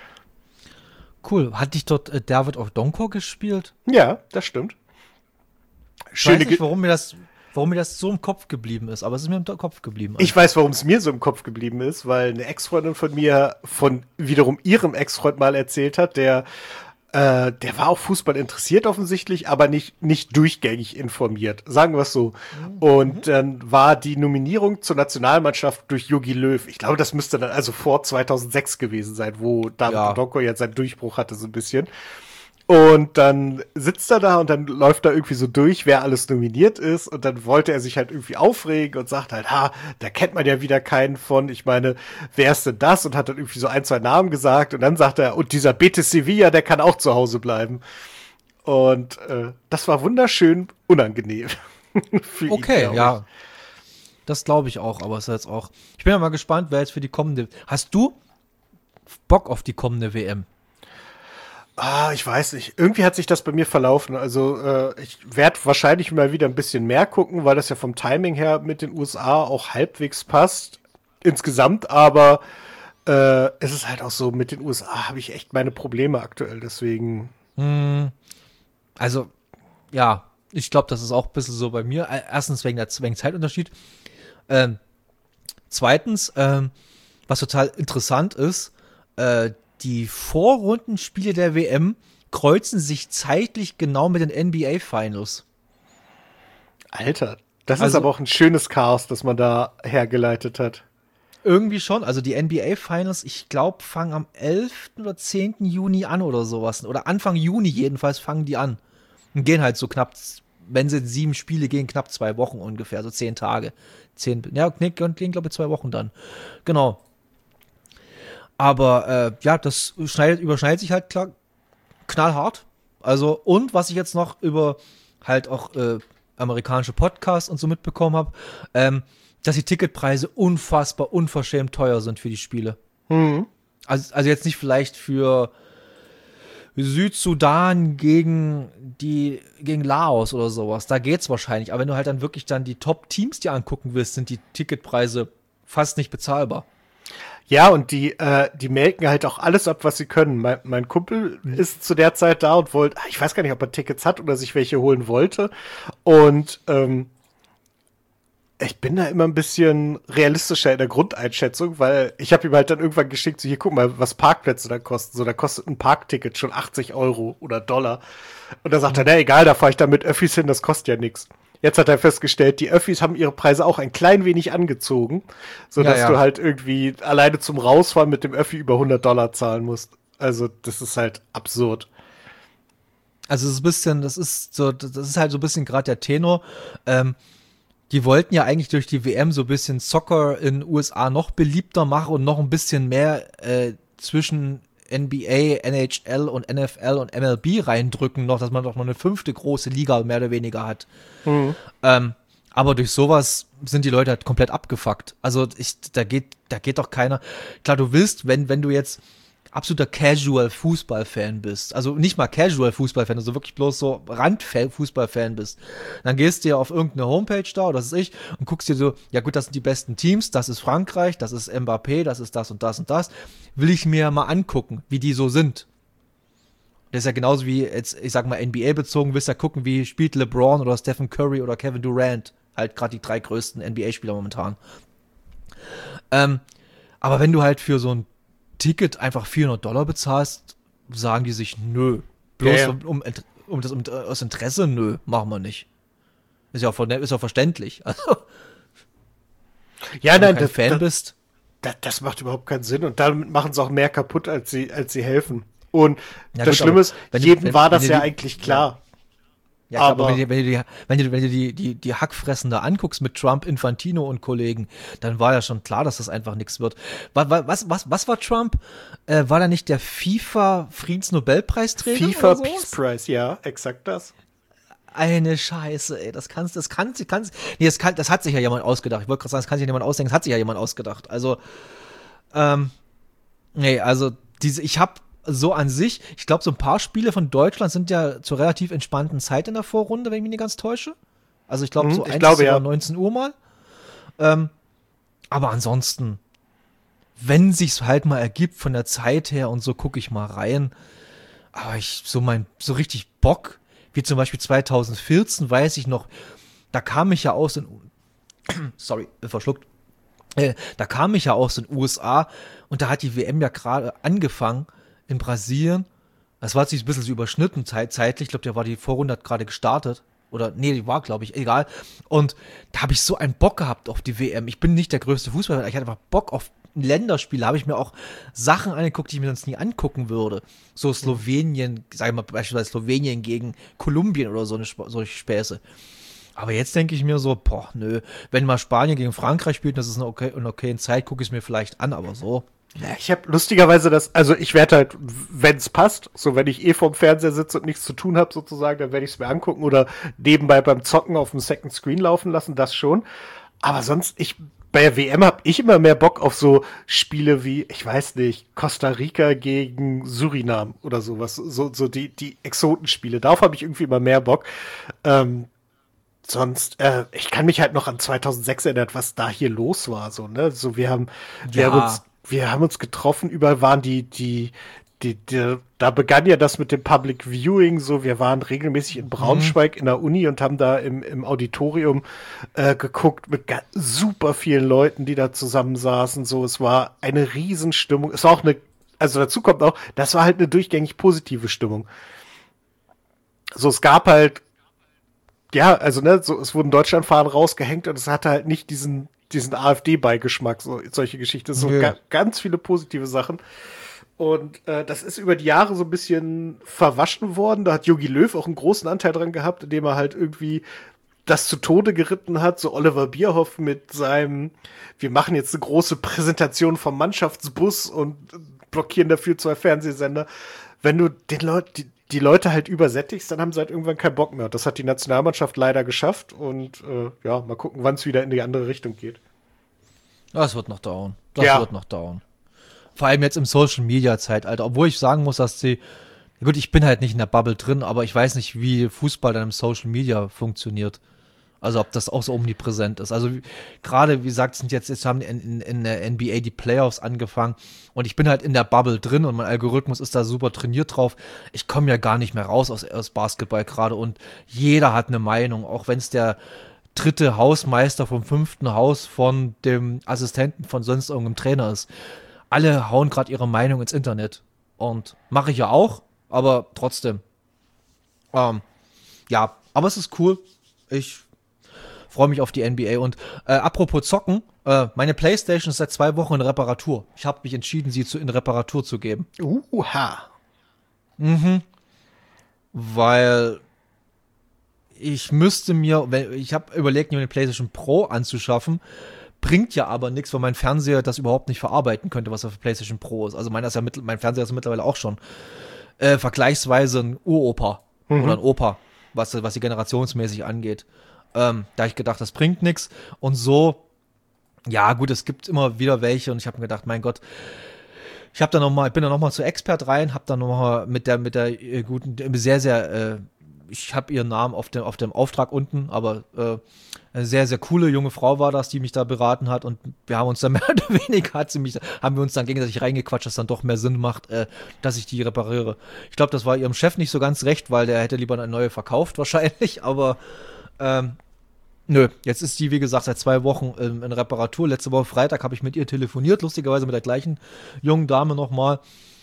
Cool. Hat dich dort äh, David Okonkwo gespielt? Ja, das stimmt. Ich Schöne weiß nicht, warum mir das... warum mir das so im Kopf geblieben ist, aber es ist mir im Kopf geblieben. Ich weiß, warum es mir so im Kopf geblieben ist, weil eine Ex-Freundin von mir von wiederum ihrem Ex-Freund mal erzählt hat, der äh, der war auch Fußball interessiert offensichtlich, aber nicht nicht durchgängig informiert, sagen wir es so. Mhm. Und dann war die Nominierung zur Nationalmannschaft durch Jogi Löw. Ich glaube, das müsste dann also vor zweitausendsechs gewesen sein, wo David Okonkwo ja. jetzt seinen Durchbruch hatte so ein bisschen. Und dann sitzt er da und dann läuft er irgendwie so durch, wer alles nominiert ist. Und dann wollte er sich halt irgendwie aufregen und sagt halt, ha, da kennt man ja wieder keinen von. Ich meine, wer ist denn das? Und hat dann irgendwie so ein, zwei Namen gesagt. Und dann sagt er, und dieser Betis Sevilla, der kann auch zu Hause bleiben. Und äh, das war wunderschön unangenehm. Für okay, ihn, ja. Das glaube ich auch, aber es ist jetzt auch. Ich bin ja mal gespannt, wer jetzt für die kommende. Hast du Bock auf die kommende W M? Ah, ich weiß nicht. Irgendwie hat sich das bei mir verlaufen. Also äh, ich werde wahrscheinlich mal wieder ein bisschen mehr gucken, weil das ja vom Timing her mit den U S A auch halbwegs passt insgesamt. Aber äh, es ist halt auch so, mit den U S A habe ich echt meine Probleme aktuell. Deswegen. Hm. Also, ja, ich glaube, das ist auch ein bisschen so bei mir. Erstens wegen der wegen Zeitunterschied. Ähm, zweitens, ähm, was total interessant ist, äh, die Vorrundenspiele der W M kreuzen sich zeitlich genau mit den N B A-Finals. Alter, das also, ist aber auch ein schönes Chaos, das man da hergeleitet hat. Irgendwie schon. Also die N B A-Finals, ich glaube, fangen am elften oder zehnten Juni an oder sowas. Oder Anfang Juni jedenfalls fangen die an. Und gehen halt so knapp, wenn sie sieben Spiele gehen, knapp zwei Wochen ungefähr, so zehn Tage. Zehn, ja, gehen, glaube ich, zwei Wochen dann. Genau. Aber äh, ja, das schneidet, überschneidet sich halt klar, knallhart. Also, und was ich jetzt noch über halt auch äh, amerikanische Podcasts und so mitbekommen habe, ähm, dass die Ticketpreise unfassbar unverschämt teuer sind für die Spiele. Mhm. Also, also jetzt nicht vielleicht für Südsudan gegen die gegen Laos oder sowas. Da geht's wahrscheinlich. Aber wenn du halt dann wirklich dann die Top-Teams dir angucken willst, sind die Ticketpreise fast nicht bezahlbar. Ja, und die, äh, die melken halt auch alles ab, was sie können. Mein, mein Kumpel mhm. ist zu der Zeit da und wollte, ich weiß gar nicht, ob er Tickets hat oder sich welche holen wollte. Und ähm, ich bin da immer ein bisschen realistischer in der Grundeinschätzung, weil ich habe ihm halt dann irgendwann geschickt, so hier, guck mal, was Parkplätze da kosten. So, da kostet ein Parkticket schon achtzig Euro oder Dollar. Und da sagt mhm. er, na egal, da fahre ich dann mit Öffis hin, das kostet ja nichts. Jetzt hat er festgestellt, die Öffis haben ihre Preise auch ein klein wenig angezogen, sodass ja, ja. du halt irgendwie alleine zum Rausfahren mit dem Öffi über hundert Dollar zahlen musst. Also das ist halt absurd. Also es ist ein bisschen, das ist so, das ist halt so ein bisschen gerade der Tenor. Ähm, die wollten ja eigentlich durch die W M so ein bisschen Soccer in U S A noch beliebter machen und noch ein bisschen mehr äh, zwischen N B A, N H L und N F L und M L B reindrücken noch, dass man doch noch eine fünfte große Liga mehr oder weniger hat. Mhm. Ähm, aber durch sowas sind die Leute halt komplett abgefuckt. Also ich, da geht, da geht doch keiner. Klar, du willst, wenn, wenn du jetzt absoluter Casual-Fußball-Fan bist, also nicht mal Casual-Fußball-Fan, also wirklich bloß so Rand-Fußball-Fan bist, dann gehst du ja auf irgendeine Homepage da, oder das ist ich, und guckst dir so, ja gut, das sind die besten Teams, das ist Frankreich, das ist Mbappé, das ist das und das und das, will ich mir mal angucken, wie die so sind. Das ist ja genauso wie jetzt, ich sag mal, N B A bezogen, willst ja gucken, wie spielt LeBron oder Stephen Curry oder Kevin Durant, halt gerade die drei größten N B A-Spieler momentan. Ähm, aber wenn du halt für so ein Ticket einfach vierhundert Dollar bezahlst, sagen die sich, nö. Bloß Ja, ja. um, um, um das um, aus Interesse, nö, machen wir nicht. Ist ja auch, ist auch verständlich. Also, Ja, wenn nein, du kein das, Fan das, bist. das, das macht überhaupt keinen Sinn. Und damit machen sie auch mehr kaputt, als sie, als sie helfen. Und Ja, das gut, Schlimme ist, wenn die- jedem wenn- war wenn das die- ja eigentlich klar. Ja, klar, aber, aber- wenn du, wenn, du die, wenn, du, wenn du die, die, die Hackfressen da anguckst mit Trump, Infantino und Kollegen, dann war ja schon klar, dass das einfach nichts wird. Was, was, was, was war Trump? Äh, war da nicht der FIFA-Friedensnobelpreisträger? FIFA oder sowas? Peace Prize, ja, exakt das. Eine Scheiße, ey, das kannst, das kannst, das kannst, nee, das kann, das hat sich ja jemand ausgedacht. Ich wollte gerade sagen, das kann sich ja jemand ausdenken, das hat sich ja jemand ausgedacht. Also, ähm, nee, also, diese, ich hab so an sich, ich glaube, so ein paar Spiele von Deutschland sind ja zur relativ entspannten Zeit in der Vorrunde, wenn ich mich nicht ganz täusche. Also, ich glaube, Hm, so ich eins glaube, ist sogar ja. neunzehn Uhr mal. Ähm, aber ansonsten, wenn sich's halt mal ergibt von der Zeit her und so, gucke ich mal rein. Aber ich, so mein, so richtig Bock, wie zum Beispiel zwanzig vierzehn, weiß ich noch, da kam ich ja aus in, sorry, verschluckt, äh, da kam ich ja aus den U S A und da hat die W M ja gerade angefangen in Brasilien. Das war sich ein bisschen so überschnitten zeit, zeitlich, ich glaube, der war die Vorrunde hat gerade gestartet. Oder, nee, die war, glaube ich, egal. Und da habe ich so einen Bock gehabt auf die W M. Ich bin nicht der größte Fußballer, ich hatte einfach Bock auf Länderspiele, habe ich mir auch Sachen angeguckt, die ich mir sonst nie angucken würde. So Slowenien, sag ich mal, beispielsweise Slowenien gegen Kolumbien oder so eine solche Späße. Aber jetzt denke ich mir so, boah, nö, wenn mal Spanien gegen Frankreich spielt, das ist eine okay, eine okayen Zeit, gucke ich es mir vielleicht an, aber so. Ja, ich habe lustigerweise das, also ich werde halt, wenn es passt, so wenn ich eh vorm Fernseher sitze und nichts zu tun habe sozusagen, dann werde ich es mir angucken oder nebenbei beim Zocken auf dem Second Screen laufen lassen, das schon. Aber sonst, ich bei der W M habe ich immer mehr Bock auf so Spiele wie, ich weiß nicht, Costa Rica gegen Surinam oder sowas, so so die die Exotenspiele. Darauf habe ich irgendwie immer mehr Bock. Ähm, Sonst, äh, ich kann mich halt noch an zweitausendsechs erinnern, was da hier los war, so, ne? So, wir haben, wir Ja. haben uns, wir haben uns getroffen, überall waren die, die, die, die, da begann ja das mit dem Public Viewing, so, wir waren regelmäßig in Braunschweig in der Uni und haben da im, im Auditorium äh, geguckt mit ga- super vielen Leuten, die da zusammensaßen, so, es war eine Riesenstimmung, es war auch eine, also dazu kommt auch, das war halt eine durchgängig positive Stimmung. So, es gab halt ja, also ne, so, es wurden Deutschlandfahnen rausgehängt und es hatte halt nicht diesen, diesen AfD-Beigeschmack, so, solche Geschichten. So Nö. ga, ganz viele positive Sachen. Und äh, das ist über die Jahre so ein bisschen verwaschen worden. Da hat Jogi Löw auch einen großen Anteil dran gehabt, indem er halt irgendwie das zu Tode geritten hat. So Oliver Bierhoff mit seinem, wir machen jetzt eine große Präsentation vom Mannschaftsbus und blockieren dafür zwei Fernsehsender. Wenn du den Leuten, die, die Leute halt übersättigst, dann haben sie halt irgendwann keinen Bock mehr. Und das hat die Nationalmannschaft leider geschafft. Und äh, ja, mal gucken, wann es wieder in die andere Richtung geht. Das wird noch dauern. Das Ja. wird noch dauern. Vor allem jetzt im Social Media Zeitalter, obwohl ich sagen muss, dass sie, gut, ich bin halt nicht in der Bubble drin, aber ich weiß nicht, wie Fußball dann im Social Media funktioniert. Also ob das auch so omnipräsent ist. Also wie- gerade, wie gesagt, sind jetzt, jetzt haben in, in, in der N B A die Playoffs angefangen und ich bin halt in der Bubble drin und mein Algorithmus ist da super trainiert drauf. Ich komme ja gar nicht mehr raus aus, aus Basketball gerade und jeder hat eine Meinung, auch wenn es der dritte Hausmeister vom fünften Haus von dem Assistenten von sonst irgendeinem Trainer ist. Alle hauen gerade ihre Meinung ins Internet. Und mache ich ja auch, aber trotzdem. Ähm, ja, aber es ist cool. Ich freue mich auf die N B A. Und äh, apropos Zocken, äh, meine Playstation ist seit zwei Wochen in Reparatur. Ich habe mich entschieden, sie zu, in Reparatur zu geben. Uha. weil ich müsste mir, wenn, ich habe überlegt, mir eine PlayStation Pro anzuschaffen, bringt ja aber nichts, weil mein Fernseher das überhaupt nicht verarbeiten könnte, was auf der PlayStation Pro ist. Also meiner ist ja mit, mein Fernseher ist mittlerweile auch schon äh, vergleichsweise ein Uropa mhm. oder ein Opa, was, was die generationsmäßig angeht. Ähm, da hab ich gedacht, das bringt nichts. Und so, ja gut, es gibt immer wieder welche und ich habe mir gedacht, mein Gott, ich habe da noch mal, bin da noch mal zu Expert rein, habe da noch mal mit der mit der äh, guten, sehr sehr, äh, ich habe ihren Namen auf dem auf dem Auftrag unten, aber äh, eine sehr sehr coole junge Frau war das, die mich da beraten hat und wir haben uns dann mehr oder weniger hat sie mich, haben wir uns dann gegenseitig reingequatscht, dass dann doch mehr Sinn macht, äh, dass ich die repariere. Ich glaube, das war ihrem Chef nicht so ganz recht, weil der hätte lieber eine neue verkauft wahrscheinlich, aber ähm, nö, jetzt ist die, wie gesagt, seit zwei Wochen ähm, in Reparatur. Letzte Woche Freitag habe ich mit ihr telefoniert, lustigerweise mit der gleichen jungen Dame nochmal.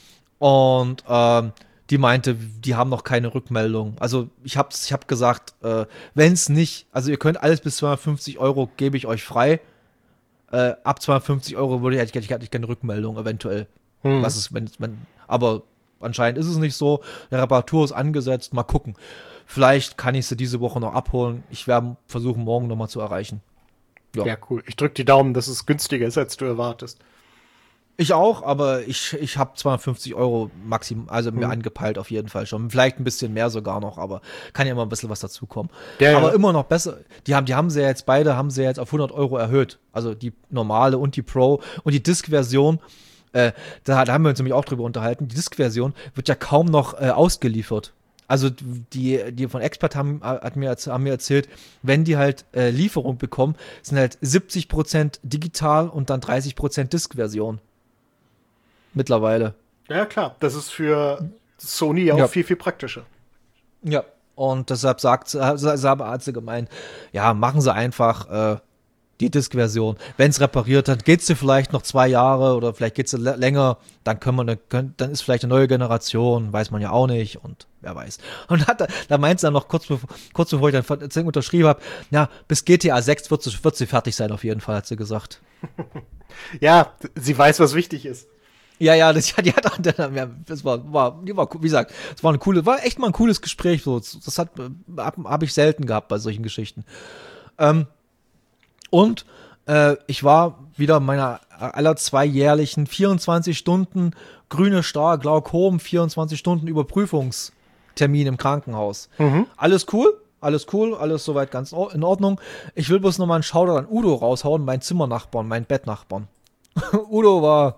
Und ähm, die meinte, die haben noch keine Rückmeldung. Also ich habe ich hab gesagt, äh, wenn es nicht, also ihr könnt alles bis zweihundertfünfzig Euro gebe ich euch frei. Äh, ab zweihundertfünfzig Euro würde ich, ich, ich keine Rückmeldung eventuell. Hm. Was ist, wenn, wenn, aber anscheinend ist es nicht so. Die Reparatur ist angesetzt, mal gucken. Vielleicht kann ich sie diese Woche noch abholen. Ich werde versuchen, morgen nochmal zu erreichen. Ja. Ja, cool. Ich drücke die Daumen, dass es günstiger ist, als du erwartest. Ich auch, aber ich, ich habe zweihundertfünfzig Euro maximal, also mir mhm. angepeilt auf jeden Fall schon. Vielleicht ein bisschen mehr sogar noch, aber kann ja immer ein bisschen was dazukommen. Ja, aber ja. immer noch besser. Die haben, die haben sie ja jetzt beide, haben sie ja jetzt auf hundert Euro erhöht. Also die normale und die Pro und die Disk-Version. Äh, da, da haben wir uns nämlich auch drüber unterhalten. Die Disk-Version wird ja kaum noch äh, ausgeliefert. Also die, die von Expert haben, hat mir, haben mir erzählt, wenn die halt äh, Lieferung bekommen, sind halt siebzig Prozent digital und dann dreißig Prozent Disk-Version. Mittlerweile. Ja, klar. Das ist für Sony auch ja. viel, viel praktischer. Ja, und deshalb sagt hat sie gemeint, ja, machen sie einfach äh, die Disk-Version. Wenn es repariert, dann geht's dir vielleicht noch zwei Jahre oder vielleicht geht's l- länger, dann können wir, ne, können, dann ist vielleicht eine neue Generation, weiß man ja auch nicht und wer weiß. Und hat, da meint sie dann noch kurz bevor, kurz bevor ich dann unterschrieben habe, ja, bis G T A sechs wird sie, wird sie fertig sein auf jeden Fall, hat sie gesagt. Ja, sie weiß, was wichtig ist. Ja, ja, das, die hat, das war, war, die war, wie gesagt, es war eine coole, war echt mal ein cooles Gespräch, so, das hat, habe hab ich selten gehabt bei solchen Geschichten. Ähm, und äh, ich war wieder meiner aller zweijährlichen vierundzwanzig Stunden grüne Star Glaukom, vierundzwanzig Stunden Überprüfungstermin im Krankenhaus. Mhm. Alles cool, alles cool, alles soweit ganz in Ordnung. Ich will bloß nochmal einen Shoutout an Udo raushauen, meinen Zimmernachbarn, meinen Bettnachbarn. Udo war,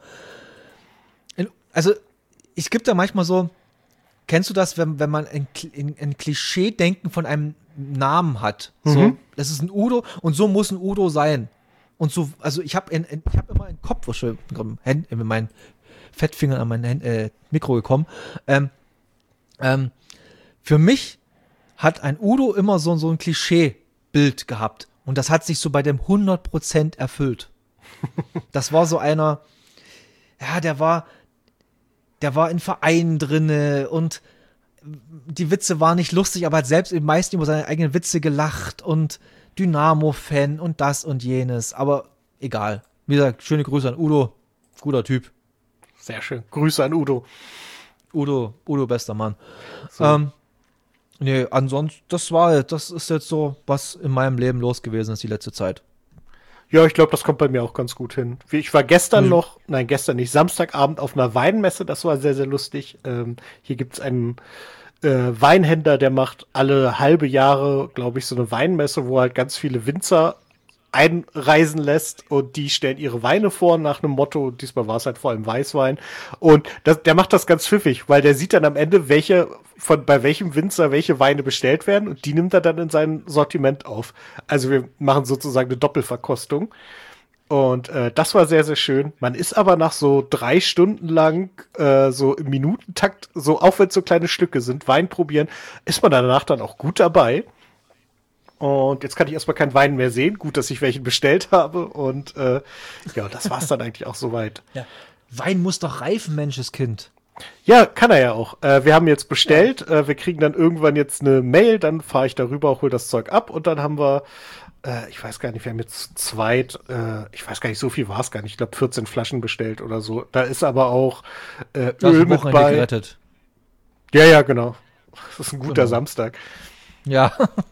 in, also es gibt da manchmal so, kennst du das, wenn, wenn man ein, ein, ein Klischee-Denken von einem Namen hat? So, mhm. Das ist ein Udo und so muss ein Udo sein. Und so, also ich habe ich hab immer einen Kopf, mit meinen Fettfingern an mein äh, Mikro gekommen. Ähm, ähm, für mich hat ein Udo immer so, so ein Klischeebild gehabt. Und das hat sich so bei dem hundert Prozent erfüllt. Das war so einer, ja, der war, der war in Vereinen drinne und die Witze waren nicht lustig, aber hat selbst im meisten über seine eigenen Witze gelacht und Dynamo-Fan und das und jenes. Aber egal. Wie gesagt, schöne Grüße an Udo. Guter Typ. Sehr schön. Grüße an Udo. Udo, Udo, bester Mann. So. Ähm, nee, ansonsten, das war, das ist jetzt so, was in meinem Leben los gewesen ist die letzte Zeit. Ja, ich glaube, das kommt bei mir auch ganz gut hin. Ich war gestern mhm. noch, nein, gestern nicht, Samstagabend auf einer Weinmesse, das war sehr, sehr lustig. Ähm, hier gibt's einen äh, Weinhändler, der macht alle halbe Jahre, glaube ich, so eine Weinmesse, wo halt ganz viele Winzer einreisen lässt und die stellen ihre Weine vor nach einem Motto. Diesmal war es halt vor allem Weißwein. Und das, der macht das ganz pfiffig, weil der sieht dann am Ende, welche von bei welchem Winzer welche Weine bestellt werden und die nimmt er dann in sein Sortiment auf. Also wir machen sozusagen eine Doppelverkostung. Und äh, das war sehr, sehr schön. Man ist aber nach so drei Stunden lang äh, so im Minutentakt, so auch wenn es so kleine Stücke sind, Wein probieren, ist man danach dann auch gut dabei. Und jetzt kann ich erstmal keinen Wein mehr sehen. Gut, dass ich welchen bestellt habe. Und äh, ja, das war's dann eigentlich auch soweit. Ja. Wein muss doch reifen, Menscheskind. Ja, kann er ja auch. Äh, wir haben jetzt bestellt. Ja. Äh, wir kriegen dann irgendwann jetzt eine Mail. Dann fahre ich darüber, hol das Zeug ab. Und dann haben wir, äh, ich weiß gar nicht, wir haben jetzt zu zweit, äh, ich weiß gar nicht, so viel war es gar nicht. Ich glaube, vierzehn Flaschen bestellt oder so. Da ist aber auch äh, Öl mit bei. Gerettet. Ja, ja, genau. Das ist ein guter Genau. Samstag. Ja.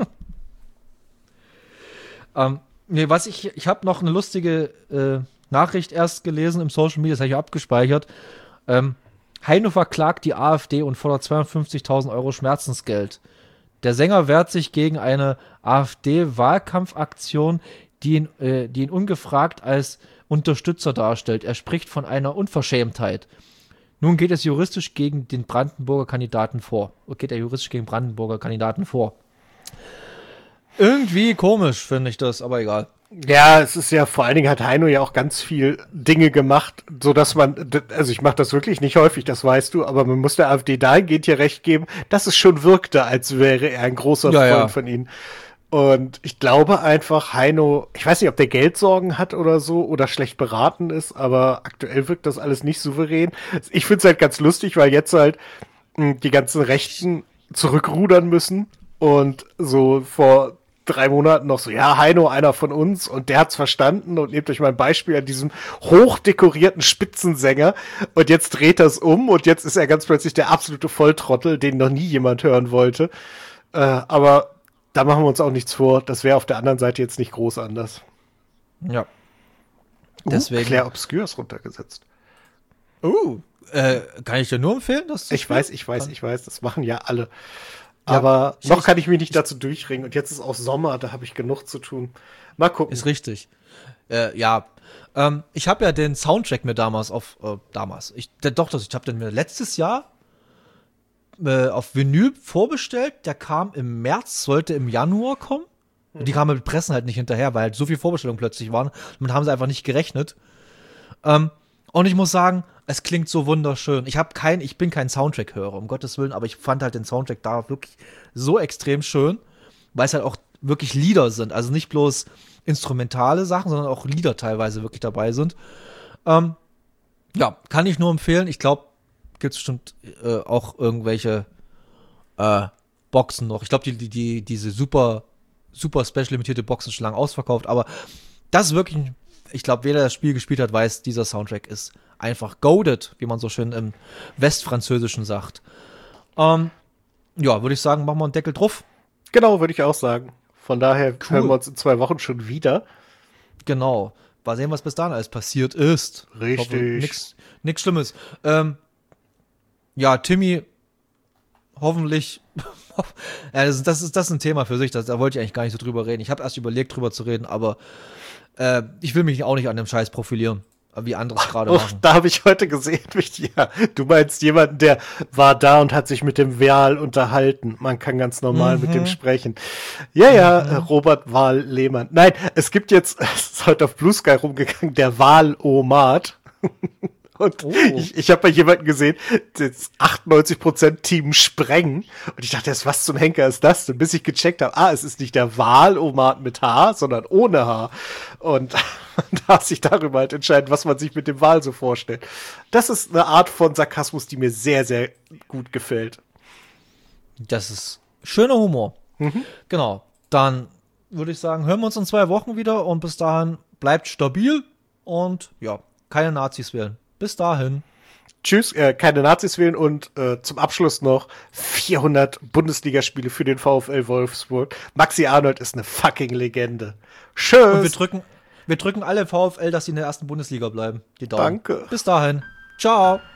ähm, nee, was ich, ich habe noch eine lustige äh, Nachricht erst gelesen im Social Media, das habe ich abgespeichert. Ähm, Heino verklagt die AfD und fordert zweihundertfünfzigtausend Euro Schmerzensgeld. Der Sänger wehrt sich gegen eine AfD-Wahlkampfaktion, die ihn, äh, die ihn ungefragt als Unterstützer darstellt. Er spricht von einer Unverschämtheit. Nun geht es juristisch gegen den Brandenburger Kandidaten vor. Geht er juristisch gegen Brandenburger Kandidaten vor. Irgendwie komisch, finde ich das, aber egal. Ja, es ist ja, vor allen Dingen hat Heino ja auch ganz viel Dinge gemacht, so dass man, also ich mache das wirklich nicht häufig, das weißt du, aber man muss der AfD dahingehend hier recht geben, dass es schon wirkte, als wäre er ein großer Ja, Freund ja. von ihnen. Und ich glaube einfach, Heino, ich weiß nicht, ob der Geldsorgen hat oder so oder schlecht beraten ist, aber aktuell wirkt das alles nicht souverän. Ich finde es halt ganz lustig, weil jetzt halt mh, die ganzen Rechten zurückrudern müssen und so vor drei Monaten noch so, ja, Heino, einer von uns, und der hat's verstanden, und nehmt euch mal ein Beispiel an diesem hochdekorierten Spitzensänger, und jetzt dreht das um und jetzt ist er ganz plötzlich der absolute Volltrottel, den noch nie jemand hören wollte. Äh, aber da machen wir uns auch nichts vor, das wäre auf der anderen Seite jetzt nicht groß anders. Ja. Uh, Deswegen. Claire Obscure ist runtergesetzt. Uh, äh, kann ich dir nur empfehlen, dass Ich weiß, ich weiß, ich weiß, das machen ja alle. Ja, Aber ich- noch kann ich mich nicht dazu durchringen. Und jetzt ist auch Sommer, da habe ich genug zu tun. Mal gucken. Ist richtig. Äh, ja. Ähm, ich habe ja den Soundtrack mir damals auf, äh, damals, ich, der, doch, das, ich habe den mir letztes Jahr äh, auf Vinyl vorbestellt. Der kam im März, sollte im Januar kommen. Und die kamen mit Pressen halt nicht hinterher, weil halt so viele Vorbestellungen plötzlich waren. Damit haben sie einfach nicht gerechnet. Ähm, und ich muss sagen, es klingt so wunderschön. Ich habe kein, ich bin kein Soundtrack-Hörer, um Gottes Willen, aber ich fand halt den Soundtrack da wirklich so extrem schön, weil es halt auch wirklich Lieder sind. Also nicht bloß instrumentale Sachen, sondern auch Lieder teilweise wirklich dabei sind. Ähm, ja, kann ich nur empfehlen. Ich glaube, gibt es bestimmt äh, auch irgendwelche äh, Boxen noch. Ich glaube, die, die, die, diese super, super special limitierte Boxen sind schon lange ausverkauft, aber das ist wirklich, ich glaube, wer das Spiel gespielt hat, weiß, dieser Soundtrack ist einfach goated, wie man so schön im Westfranzösischen sagt. Ähm, ja, würde ich sagen, machen wir einen Deckel drauf. Genau, würde ich auch sagen. Von daher Cool. hören wir uns in zwei Wochen schon wieder. Genau. Mal sehen, was bis dahin alles passiert ist. Richtig. Nichts nix Schlimmes. Ähm, ja, Timmy, hoffentlich. ja, das, ist- das, ist, das ist ein Thema für sich. Das, da wollte ich eigentlich gar nicht so drüber reden. Ich habe erst überlegt, drüber zu reden, aber äh, ich will mich auch nicht an dem Scheiß profilieren, wie andere es gerade Oh, machen. da habe ich heute gesehen, ja, du meinst jemanden, der war da und hat sich mit dem Wal unterhalten. Man kann ganz normal mit dem sprechen. Ja, ja, äh, Robert Wahl Lehmann. Nein, es gibt jetzt, es ist heute auf Blue Sky rumgegangen, der Wahl-O-Mat. Und Oh. ich, ich habe bei jemandem gesehen, das achtundneunzig Prozent Team Sprengen. Und ich dachte erst, was zum Henker ist das denn? Bis ich gecheckt habe, ah, es ist nicht der Wahl-O-Mat mit H, sondern ohne H. Und man darf sich darüber halt entscheiden, was man sich mit dem Wal so vorstellt. Das ist eine Art von Sarkasmus, die mir sehr, sehr gut gefällt. Das ist schöner Humor. Genau. Dann würde ich sagen, hören wir uns in zwei Wochen wieder und bis dahin bleibt stabil und ja, keine Nazis wählen. Bis dahin. Tschüss, äh, keine Nazis wählen und äh, zum Abschluss noch vierhundert Bundesligaspiele für den VfL Wolfsburg. Maxi Arnold ist eine fucking Legende. Tschüss. Und wir drücken, wir drücken alle VfL, dass sie in der ersten Bundesliga bleiben. Die Daumen. Danke. Bis dahin. Ciao.